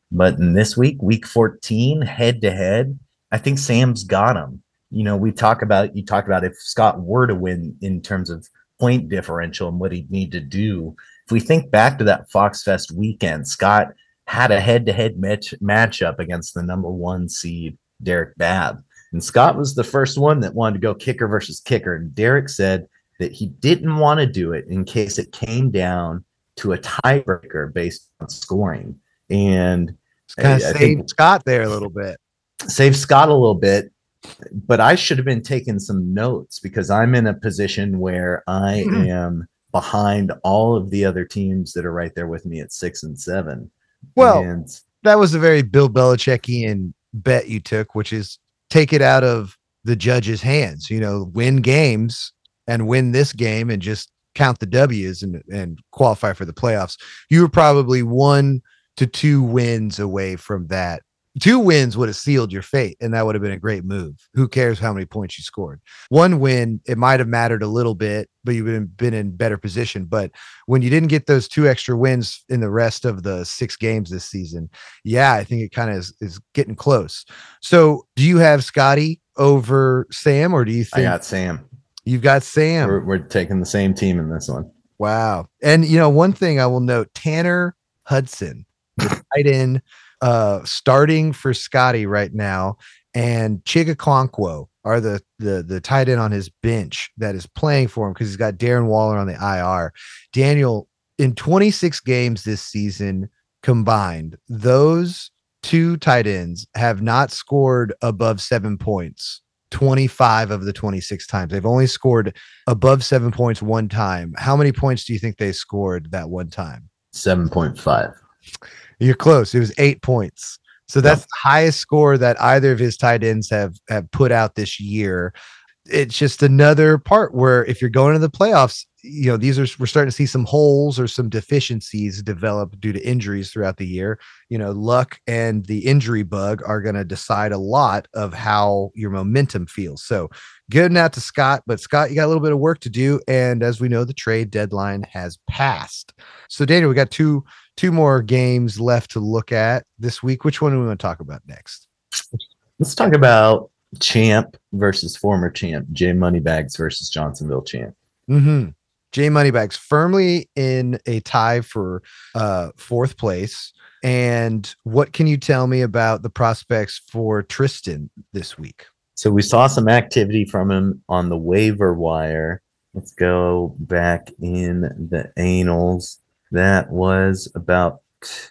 But in this week, week fourteen, head to head, I think Sam's got him. You know, we talk about, you talk about if Scott were to win in terms of point differential and what he'd need to do. If we think back to that Fox Fest weekend, Scott had a head to head match matchup against the number one seed, Derek Babb. And Scott was the first one that wanted to go kicker versus kicker. And Derek said that he didn't want to do it in case it came down to a tiebreaker based on scoring. And kind of saved Scott there a little bit. Saved Scott a little bit. But I should have been taking some notes because I'm in a position where I mm-hmm. am behind all of the other teams that are right there with me at six and seven. Well, and that was a very Bill Belichickian bet you took, which is take it out of the judge's hands, you know, win games and win this game and just count the W's and, and qualify for the playoffs. You were probably one to two wins away from that. Two wins would have sealed your fate, and that would have been a great move. Who cares how many points you scored? One win, it might have mattered a little bit, but you've been, been in better position. But when you didn't get those two extra wins in the rest of the six games this season, yeah, I think it kind of is, is getting close. So do you have Scotty over Sam, or do you think— I got Sam. You've got Sam. We're, we're taking the same team in this one. Wow. And, you know, one thing I will note, Tanner Hudson, the tight end, uh starting for Scotty right now, and Chigakonkwo are the the the tight end on his bench that is playing for him because he's got Darren Waller on the I R. Daniel, in twenty-six games this season combined, those two tight ends have not scored above seven points twenty-five of the twenty-six times. They've only scored above seven points one time. How many points do you think they scored that one time? seven point five. You're close. It was eight points. So that's yep. the highest score that either of his tight ends have, have put out this year. It's just another part where if you're going to the playoffs, you know, these are, we're starting to see some holes or some deficiencies develop due to injuries throughout the year. You know, luck and the injury bug are going to decide a lot of how your momentum feels. So good out to Scott, but Scott, you got a little bit of work to do. And as we know, the trade deadline has passed. So Daniel, we got two, two more games left to look at this week. Which one do we want to talk about next? Let's talk about champ versus former champ, Jay Moneybags versus Johnsonville champ. Mm-hmm. Jay Moneybags firmly in a tie for uh, fourth place. And what can you tell me about the prospects for Tristan this week? So we saw some activity from him on the waiver wire. Let's go back in the annals. That was about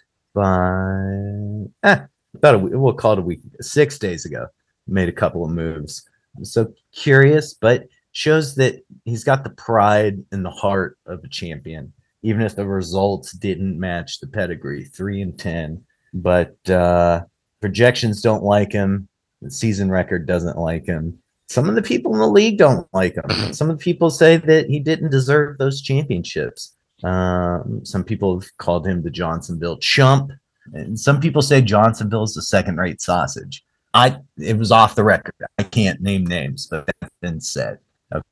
five, eh, about a week, we'll call it a week, six days ago. Made a couple of moves. So curious, but shows that he's got the pride and the heart of a champion, even if the results didn't match the pedigree. Three and ten, but uh, projections don't like him. The season record doesn't like him. Some of the people in the league don't like him. Some of the people say that he didn't deserve those championships. Um, some people have called him the Johnsonville chump, and some people say Johnsonville is the second-rate sausage. I it was off the record. I can't name names, but that's been said. Okay.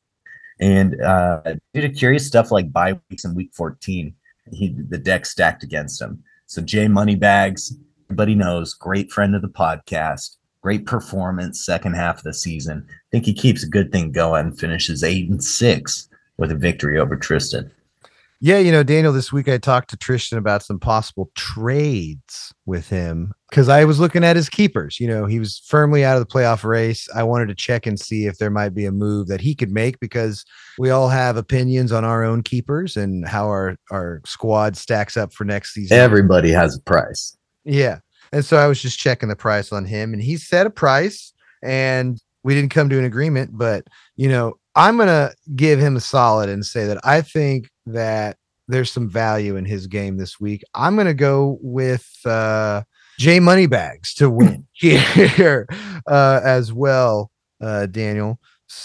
And uh, due to curious stuff like bye weeks in week fourteen, he the deck stacked against him. So Jay Moneybags, everybody knows, great friend of the podcast, great performance second half of the season. I think he keeps a good thing going. Finishes eight and six with a victory over Tristan. Yeah, you know, Daniel, this week I talked to Tristan about some possible trades with him because I was looking at his keepers. You know, he was firmly out of the playoff race. I wanted to check and see if there might be a move that he could make because we all have opinions on our own keepers and how our, our squad stacks up for next season. Everybody has a price. Yeah. And so I was just checking the price on him, and he set a price, and we didn't come to an agreement. But, you know, I'm going to give him a solid and say that I think that there's some value in his game this week. I'm going to go with uh, Jay Moneybags to win here uh, as well, uh, Daniel.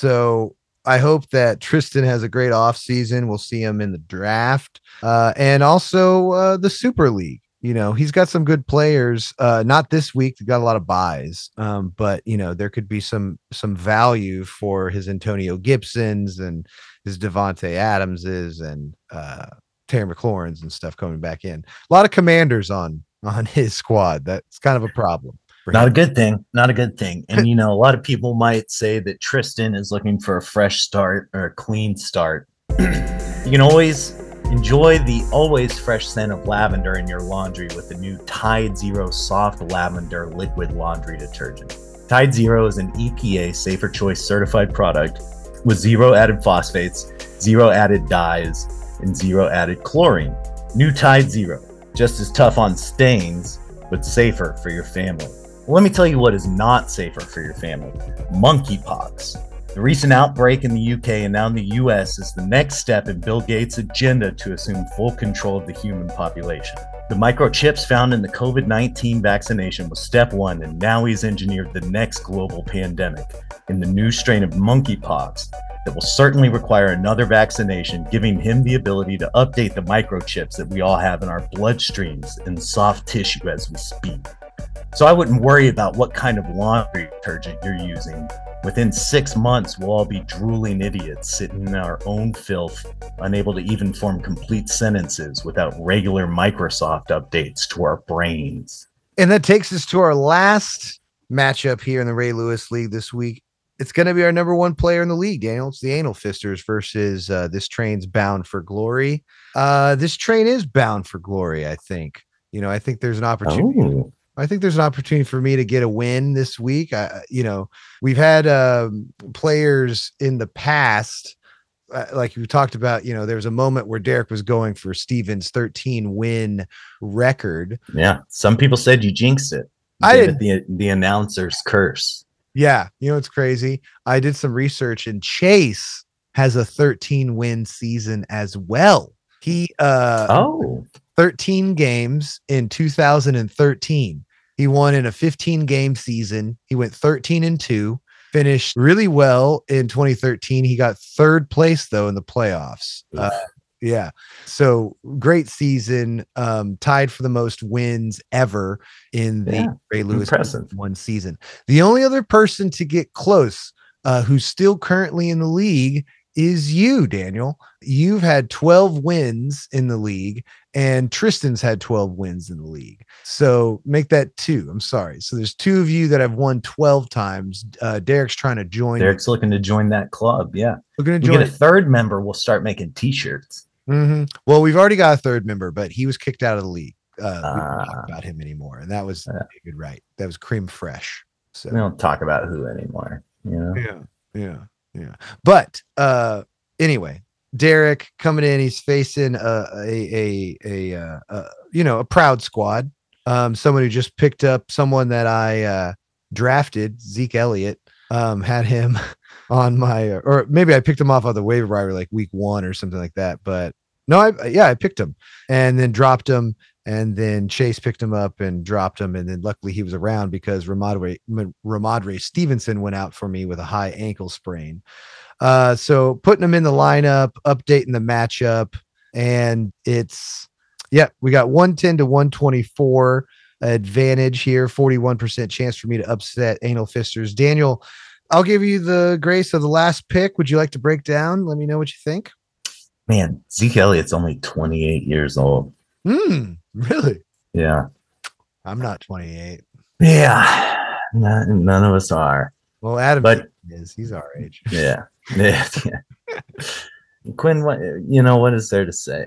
So I hope that Tristan has a great off season. We'll see him in the draft uh, and also uh, the Super League. You know, he's got some good players, uh, not this week. They've got a lot of buys, um, but, you know, there could be some some value for his Antonio Gibsons and his Devontae Adamses and uh, Terry McLaurin's and stuff coming back in. A lot of commanders on on his squad. That's kind of a problem. Not a good thing. Not a good thing. And, you know, a lot of people might say that Tristan is looking for a fresh start or a clean start. You can always enjoy the always fresh scent of lavender in your laundry with the new Tide Zero Soft Lavender Liquid Laundry Detergent. Tide Zero is an E P A Safer Choice certified product with zero added phosphates, zero added dyes, and zero added chlorine. New Tide Zero, just as tough on stains, but safer for your family. Well, let me tell you what is not safer for your family. Monkeypox. The recent outbreak in the U K and now in the U S is the next step in Bill Gates' agenda to assume full control of the human population. The microchips found in the COVID nineteen vaccination was step one, and now he's engineered the next global pandemic in the new strain of monkeypox that will certainly require another vaccination, giving him the ability to update the microchips that we all have in our bloodstreams and soft tissue as we speak. So I wouldn't worry about what kind of laundry detergent you're using. Within six months, we'll all be drooling idiots sitting in our own filth, unable to even form complete sentences without regular Microsoft updates to our brains. And that takes us to our last matchup here in the Ray Lewis League this week. It's going to be our number one player in the league, Daniel. It's the Anal Fisters versus uh, this train's Bound for Glory. Uh, this train is bound for glory, I think. You know, I think there's an opportunity. Oh. I think there's an opportunity for me to get a win this week. I, you know, we've had um, players in the past, uh, like we talked about, you know, there was a moment where Derek was going for Steven's thirteen win record. Yeah. Some people said you jinxed it. You I did the, the announcer's curse. Yeah. You know, it's crazy. I did some research and Chase has a thirteen win season as well. He, uh, oh, thirteen games in two thousand thirteen. He won in a fifteen game season. He went thirteen and two, finished really well in twenty thirteen. He got third place though in the playoffs. Uh, yeah. So great season. Um, tied for the most wins ever in the yeah, Ray Lewis one season. The only other person to get close, uh, who's still currently in the league, is you, Daniel. You've had twelve wins in the league, and Tristan's had twelve wins in the league. So make that two. I'm sorry. So there's two of you that have won twelve times. Uh, Derek's trying to join. Derek's looking to join that club. Yeah. We're going to join. Get a third member. We'll start making t-shirts. Mm-hmm. Well, we've already got a third member, but he was kicked out of the league. Uh, uh, we don't talk about him anymore. And that was uh, good. Right. That was Cream Fresh. So we don't talk about who anymore. You know? Yeah. Yeah. Yeah. But uh, anyway, Derek coming in, he's facing a a a, a, uh, a you know a proud squad. Um, someone who just picked up someone that I uh, drafted, Zeke Elliott. Um, had him on my, or maybe I picked him off on the waiver wire like week one or something like that. But no, I yeah I picked him and then dropped him. And then Chase picked him up and dropped him. And then luckily he was around because Ramadre, Ramadre Stevenson went out for me with a high ankle sprain. Uh, so putting him in the lineup, updating the matchup. And it's, yeah, we got one ten to one twenty-four advantage here, forty-one percent chance for me to upset Anal Fisters. Daniel, I'll give you the grace of the last pick. Would you like to break down? Let me know what you think. Man, Zeke Elliott's only twenty-eight years old. Hmm. Really? Yeah. I'm not twenty-eight. Yeah. None, none of us are. Well, Adam but, is. He's our age. Yeah. Yeah. yeah. Quinn, what, you know, what is there to say?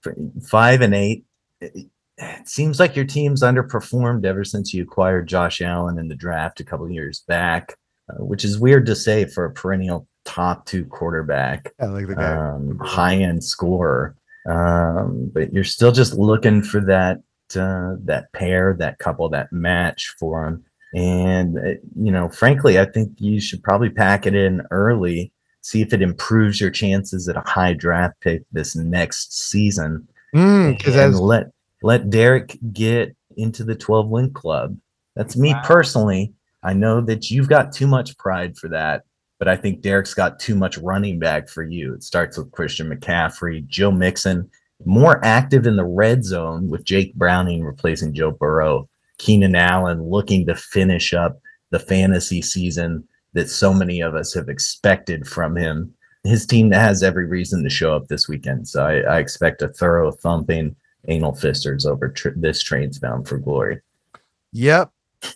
Five and eight. It, it seems like your team's underperformed ever since you acquired Josh Allen in the draft a couple of years back, uh, which is weird to say for a perennial top two quarterback, I like the guy. Um, high end scorer. Um, but you're still just looking for that uh, that pair, that couple, that match for him. And uh, you know, frankly, I think you should probably pack it in early, see if it improves your chances at a high draft pick this next season. Mm, and as- let let Derek get into the twelve win club. That's me wow. personally. I know that you've got too much pride for that. But I think Derek's got too much running back for you. It starts with Christian McCaffrey, Joe Mixon, more active in the red zone with Jake Browning replacing Joe Burrow, Keenan Allen looking to finish up the fantasy season that so many of us have expected from him. His team has every reason to show up this weekend. So I, I expect a thorough thumping anal fisters over tr- this train's bound for glory. Yep.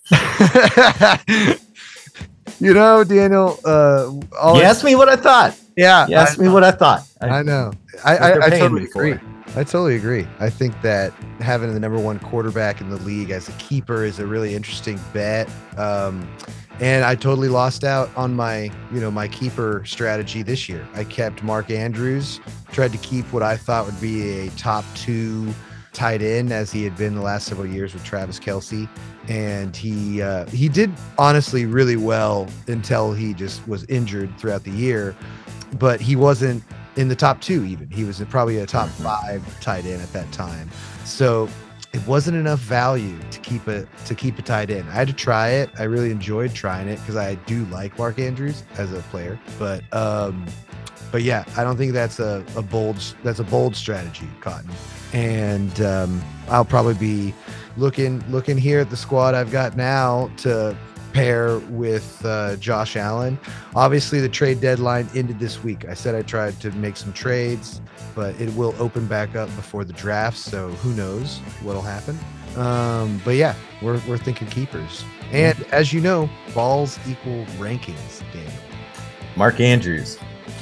You know, Daniel, uh, you asked me what I thought. Yeah. You asked I, me what I thought. I, I know. I, I, I totally agree. I totally agree. I think that having the number one quarterback in the league as a keeper is a really interesting bet. Um, and I totally lost out on my, you know, my keeper strategy this year. I kept Mark Andrews, tried to keep what I thought would be a top two tight end as he had been the last several years with Travis Kelce. And he uh, he did honestly really well until he just was injured throughout the year. But he wasn't in the top two even. He was probably a top five tight end at that time. So it wasn't enough value to keep it to keep a tight end. I had to try it. I really enjoyed trying it because I do like Mark Andrews as a player. But um, but yeah, I don't think that's a, a bold that's a bold strategy, Cotton. And um, I'll probably be looking looking here at the squad I've got now to pair with uh, Josh Allen. Obviously, the trade deadline ended this week. I said I tried to make some trades, but it will open back up before the draft, so who knows what'll happen. Um, but yeah, we're we're thinking keepers. And as you know, balls equal rankings, Daniel. Mark Andrews,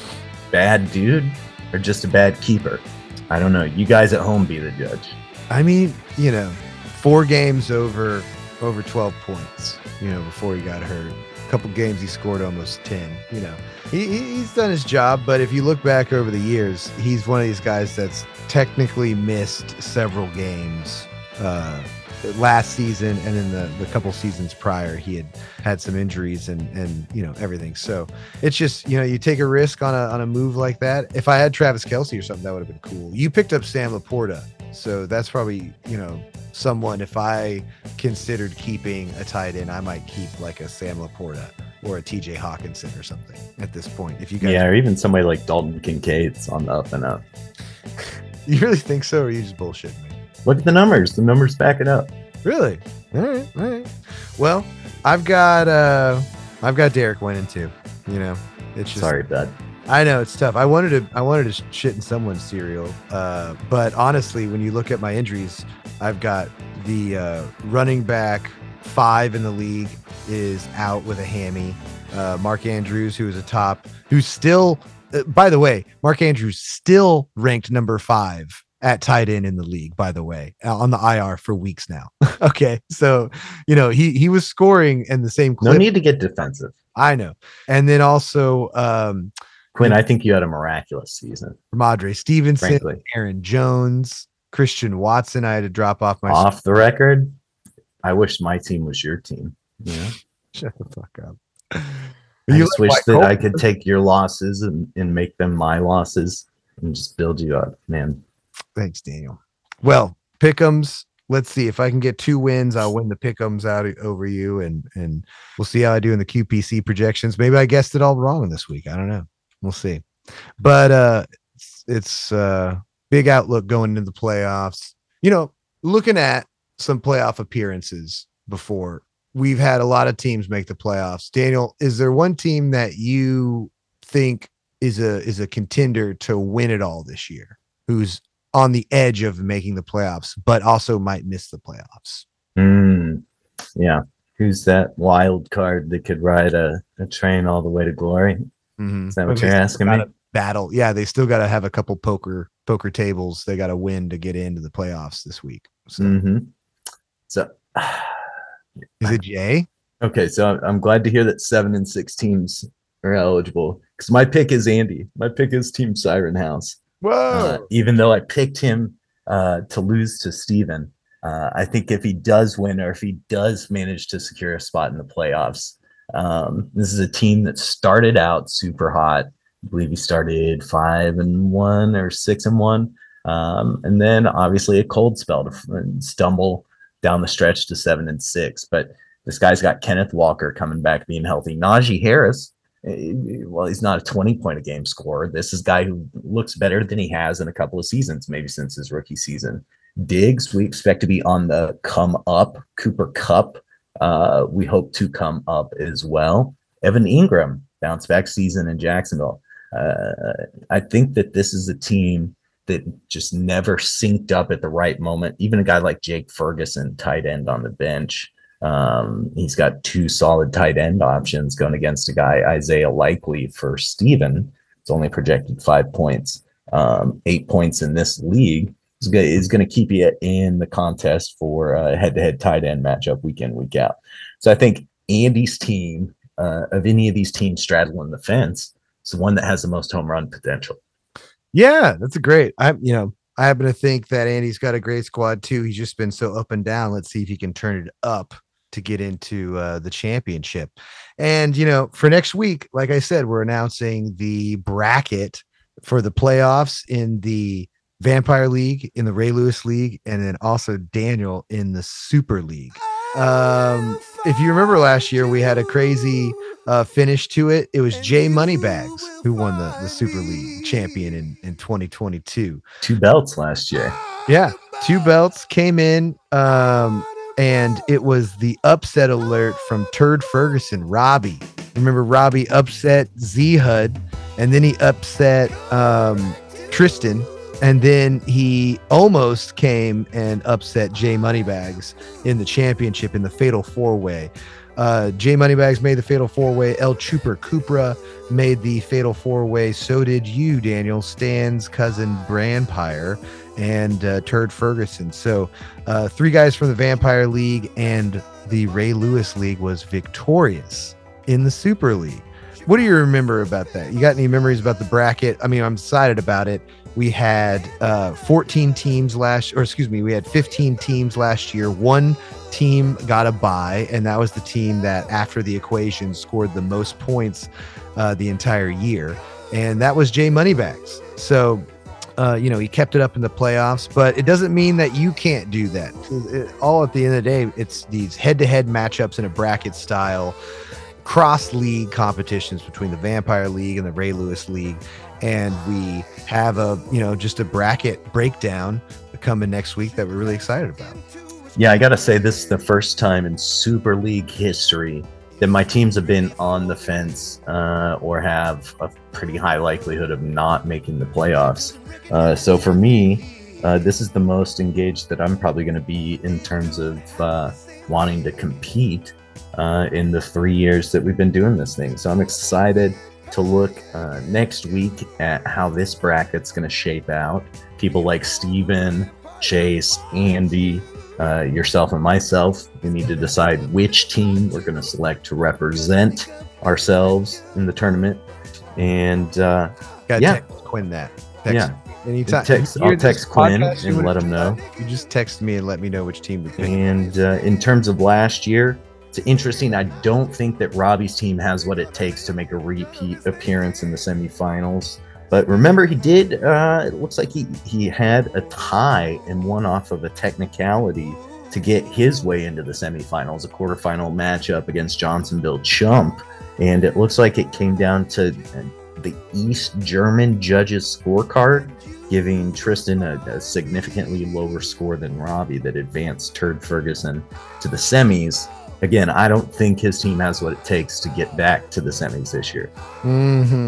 bad dude or just a bad keeper? I don't know. You guys at home be the judge. I mean, you know, four games over over twelve points, you know, before he got hurt. A couple games he scored almost ten, you know. He, he's done his job, but if you look back over the years, he's one of these guys that's technically missed several games uh, last season, and in the, the couple seasons prior, he had had some injuries and, and, you know, everything. So it's just, you know, you take a risk on a, on a move like that. If I had Travis Kelce or something, that would have been cool. You picked up Sam Laporta. So that's probably, you know, someone, if I considered keeping a tight end, I might keep like a Sam Laporta or a T J Hawkinson or something at this point. If you guys, yeah, or even somebody like Dalton Kincaid's on the up and up. You really think so, or are you just bullshitting me? Look at the numbers. The numbers back it up. Really? All right, all right. Well, I've got uh I've got Derek winning too. You know, it's just sorry, bud. I know it's tough. I wanted to I wanted to shit in someone's cereal. Uh, but honestly, when you look at my injuries, I've got the uh, running back five in the league is out with a hammy. Uh, Mark Andrews, who is a top, who's still, uh, by the way, Mark Andrews still ranked number five at tight end in the league, by the way, on the I R for weeks now. Okay. So, you know, he, he was scoring in the same clip. No need to get defensive. I know. And then also, um, Quinn, I think you had a miraculous season. Ramadre Stevenson, frankly. Aaron Jones, Christian Watson. I had to drop off my off the record. I wish my team was your team. Yeah. Shut the fuck up. I You just like wish that Cole? I could take your losses and, and make them my losses and just build you up, man. Thanks, Daniel. Well, pick'ems. Let's see if I can get two wins. I'll win the pick'ems out over you, and and we'll see how I do in the Q P C projections. Maybe I guessed it all wrong this week. I don't know. We'll see. But uh, it's, it's uh, big outlook going into the playoffs. You know, looking at some playoff appearances before, we've had a lot of teams make the playoffs. Daniel, is there one team that you think is a is a contender to win it all this year, who's on the edge of making the playoffs, but also might miss the playoffs? Mm, yeah. Who's that wild card that could ride a, a train all the way to glory? Mm-hmm. Is that what Okay, you're asking me? Battle. Yeah, they still got to have a couple poker poker tables. They got to win to get into the playoffs this week. So, Mm-hmm. So, is it Jay? okay, so I'm, I'm glad to hear that seven and six teams are eligible because my pick is Andy. My pick is Team Siren House. Whoa! Uh, even though I picked him uh, to lose to Steven, uh, I think if he does win or if he does manage to secure a spot in the playoffs, um, this is a team that started out super hot. I believe he started five and one or six and one. Um, and then obviously a cold spell to f- stumble down the stretch to seven and six. But this guy's got Kenneth Walker coming back, being healthy. Najee Harris, well, he's not a twenty point a game scorer. This is a guy who looks better than he has in a couple of seasons, maybe since his rookie season. Diggs, we expect to be on the come up. Cooper Kupp, uh, we hope to come up as well. Evan Ingram, bounce back season in Jacksonville. Uh, I think that this is a team that just never synced up at the right moment. Even a guy like Jake Ferguson, tight end on the bench. Um, he's got two solid tight end options going against a guy, Isaiah Likely for Steven. It's only projected five points, um, eight points in this league. Is going to keep you in the contest for a head-to-head tight end matchup week in, week out. So I think Andy's team, uh, of any of these teams straddling the fence, is the one that has the most home run potential. Yeah, that's a great. I, you know, I happen to think that Andy's got a great squad too. He's just been so up and down. Let's see if he can turn it up to get into uh, the championship. And, you know, for next week, like I said, we're announcing the bracket for the playoffs in the Vampire League, in the Ray Lewis League, and then also Daniel in the Super League. Um, if you remember last year, we had a crazy uh, finish to it. It was Jay Moneybags who won the, the Super League champion in, in twenty twenty-two. Two belts last year. Yeah, two belts came in, um, and it was the upset alert from Turd Ferguson, Robbie. Remember, Robbie upset Z H U D, and then he upset um, Tristan. And then he almost came and upset Jay Moneybags in the championship in the Fatal Four-Way. Uh, Jay Moneybags made the Fatal Four-Way. El Chuper Cupra made the Fatal Four-Way. So did you, Daniel, Stan's cousin Brandpire, and uh, Turd Ferguson. So uh, three guys from the Vampire League and the Ray Lewis League was victorious in the Super League. What do you remember about that? You got any memories about the bracket? I mean, I'm excited about it. We had uh, fourteen teams last, or excuse me, we had fifteen teams last year. One team got a bye, and that was the team that, after the equation, scored the most points uh, the entire year, and that was Jay Moneybags. So, uh, you know, he kept it up in the playoffs, but it doesn't mean that you can't do that. It, it, all at the end of the day, it's these head-to-head matchups in a bracket style, cross-league competitions between the Vampire League and the Ray Lewis League. And we have a, you know, just a bracket breakdown coming next week that we're really excited about. Yeah, I got to say, this is the first time in Super League history that my teams have been on the fence uh, or have a pretty high likelihood of not making the playoffs. Uh, so for me, uh, this is the most engaged that I'm probably going to be in terms of uh, wanting to compete uh, in the three years that we've been doing this thing. So I'm excited to look uh, next week at how this bracket's going to shape out. People like Steven, Chase, Andy, uh, yourself, and myself, we need to decide which team we're going to select to represent ourselves in the tournament. And uh, Gotta yeah, text Quinn that. Text yeah. Anytime. Text, I'll text Quinn and let him know. You just text me and let me know which team we pick. And uh, in terms of last year, it's interesting. I don't think that Robbie's team has what it takes to make a repeat appearance in the semifinals. But remember, he did, uh, it looks like he, he had a tie and won off of a technicality to get his way into the semifinals, a quarterfinal matchup against Johnsonville Chump. And it looks like it came down to the East German judges' scorecard, giving Tristan a, a significantly lower score than Robbie that advanced Turd Ferguson to the semis. Again, I don't think his team has what it takes to get back to the semis this year. Mm-hmm.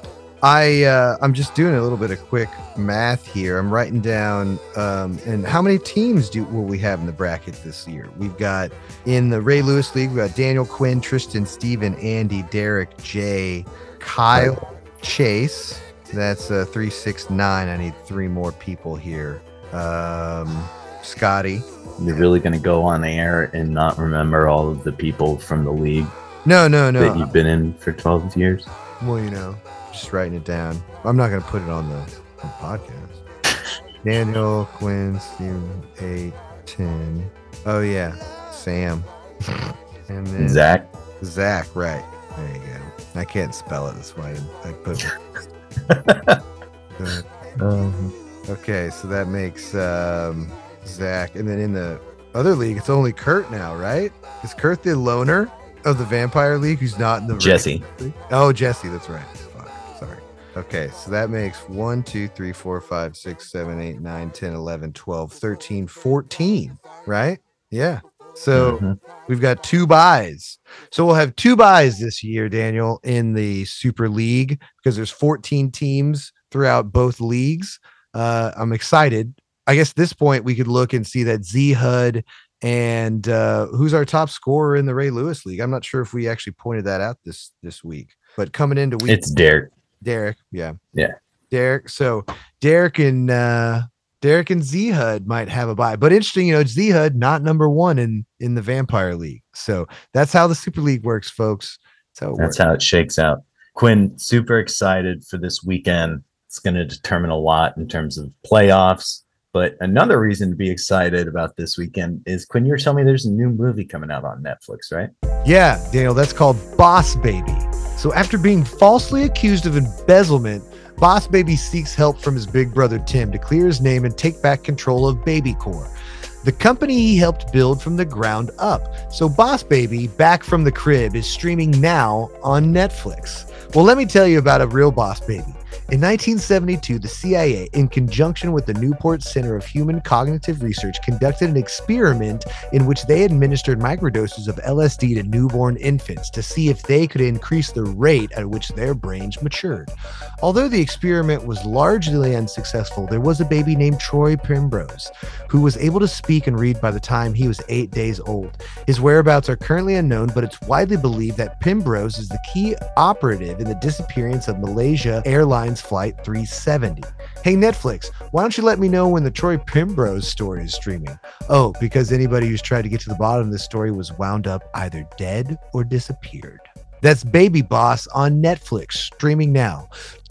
I uh, I'm just doing a little bit of quick math here. I'm writing down um, and how many teams do will we have in the bracket this year? We've got in the Ray Lewis League, we've got Daniel, Quinn, Tristan, Steven, Andy, Derek, Jay, Kyle, Chase. That's uh, three, six, nine. I need three more people here. Um, Scotty. You're really going to go on air and not remember all of the people from the league? No, no, no. That you've been in for twelve years? Well, you know, just writing it down. I'm not going to put it on the, on the podcast. Daniel, Quinn, Steven, eight, ten. Oh, yeah. Sam. And then Zach. Zach, right. There you go. I can't spell it. That's why I, I put it. um, okay, so that makes um, Zach. And then in the other league, it's only Kurt now, right? Is Kurt the loner of the Vampire League who's not in the Jesse? Oh, Jesse, that's right. Fuck, sorry. Okay, so that makes one, two, three, four, five, six, seven, eight, nine, ten, eleven, twelve, thirteen, fourteen, right? Yeah. So mm-hmm. We've got two buys. So we'll have two buys this year, Daniel, in the Super League because there's fourteen teams throughout both leagues. Uh, I'm excited. I guess at this point we could look and see that Z H U D and uh, who's our top scorer in the Ray Lewis League. I'm not sure if we actually pointed that out this this week, but coming into week, it's Derek. Derek, yeah, yeah, Derek. So Derek and uh, Derek and Z H U D might have a bye, but interesting, you know, Z H U D not number one in in the Vampire League. So that's how the Super League works, folks. That's how it, that's works. how it shakes out. Quinn, super excited for this weekend. It's going to determine a lot in terms of playoffs. But another reason to be excited about this weekend is, Quinn, you're telling me there's a new movie coming out on Netflix, right? Yeah, Daniel, that's called Boss Baby. So after being falsely accused of embezzlement, Boss Baby seeks help from his big brother Tim to clear his name and take back control of BabyCore, the company he helped build from the ground up. So Boss Baby, Back from the Crib, is streaming now on Netflix. Well, let me tell you about a real Boss Baby. In nineteen seventy-two, the C I A, in conjunction with the Newport Center of Human Cognitive Research, conducted an experiment in which they administered microdoses of L S D to newborn infants to see if they could increase the rate at which their brains matured. Although the experiment was largely unsuccessful, there was a baby named Troy Primrose who was able to speak and read by the time he was eight days old. His whereabouts are currently unknown, but it's widely believed that Primrose is the key operative in the disappearance of Malaysia Airlines Flight three seventy. Hey, Netflix, why don't you let me know when the Troy Primrose story is streaming? Oh, because anybody who's tried to get to the bottom of this story was wound up either dead or disappeared. That's Baby Boss on Netflix, streaming now.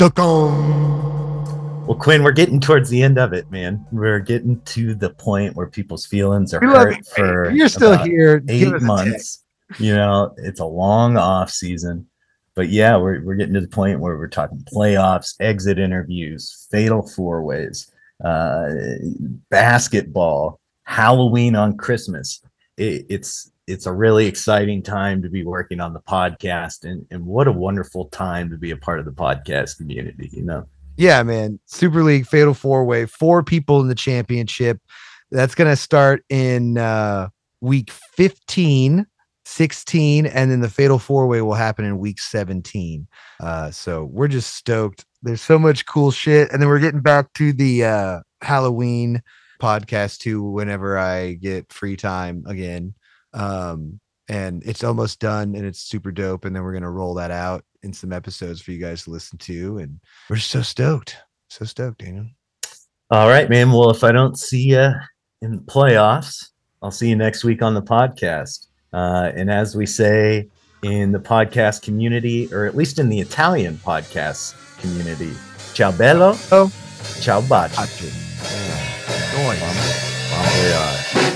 Da-gong. Well, Quinn, we're getting towards the end of it, man. We're getting to the point where people's feelings are We hurt you, for You're still here. eight months. You know, it's a long off season. But yeah, we're we're getting to the point where we're talking playoffs, exit interviews, fatal four ways, uh, basketball, Halloween on Christmas. It, it's it's a really exciting time to be working on the podcast, and and what a wonderful time to be a part of the podcast community. You know. Yeah, man. Super League Fatal Four Way, four people in the championship. That's gonna start in uh, week fifteen. sixteen, and then the Fatal Four Way will happen in week seventeen. Uh, so we're just stoked. There's so much cool shit, and then we're getting back to the uh, Halloween podcast too. Whenever I get free time again, um, and it's almost done, and it's super dope. And then we're gonna roll that out in some episodes for you guys to listen to, and we're just so stoked, so stoked, Daniel. All right, man. Well, if I don't see you in the playoffs, I'll see you next week on the podcast. Uh, and as we say in the podcast community, or at least in the Italian podcast community, ciao bello, oh, ciao bacio. Yeah. Going. Bon voyage.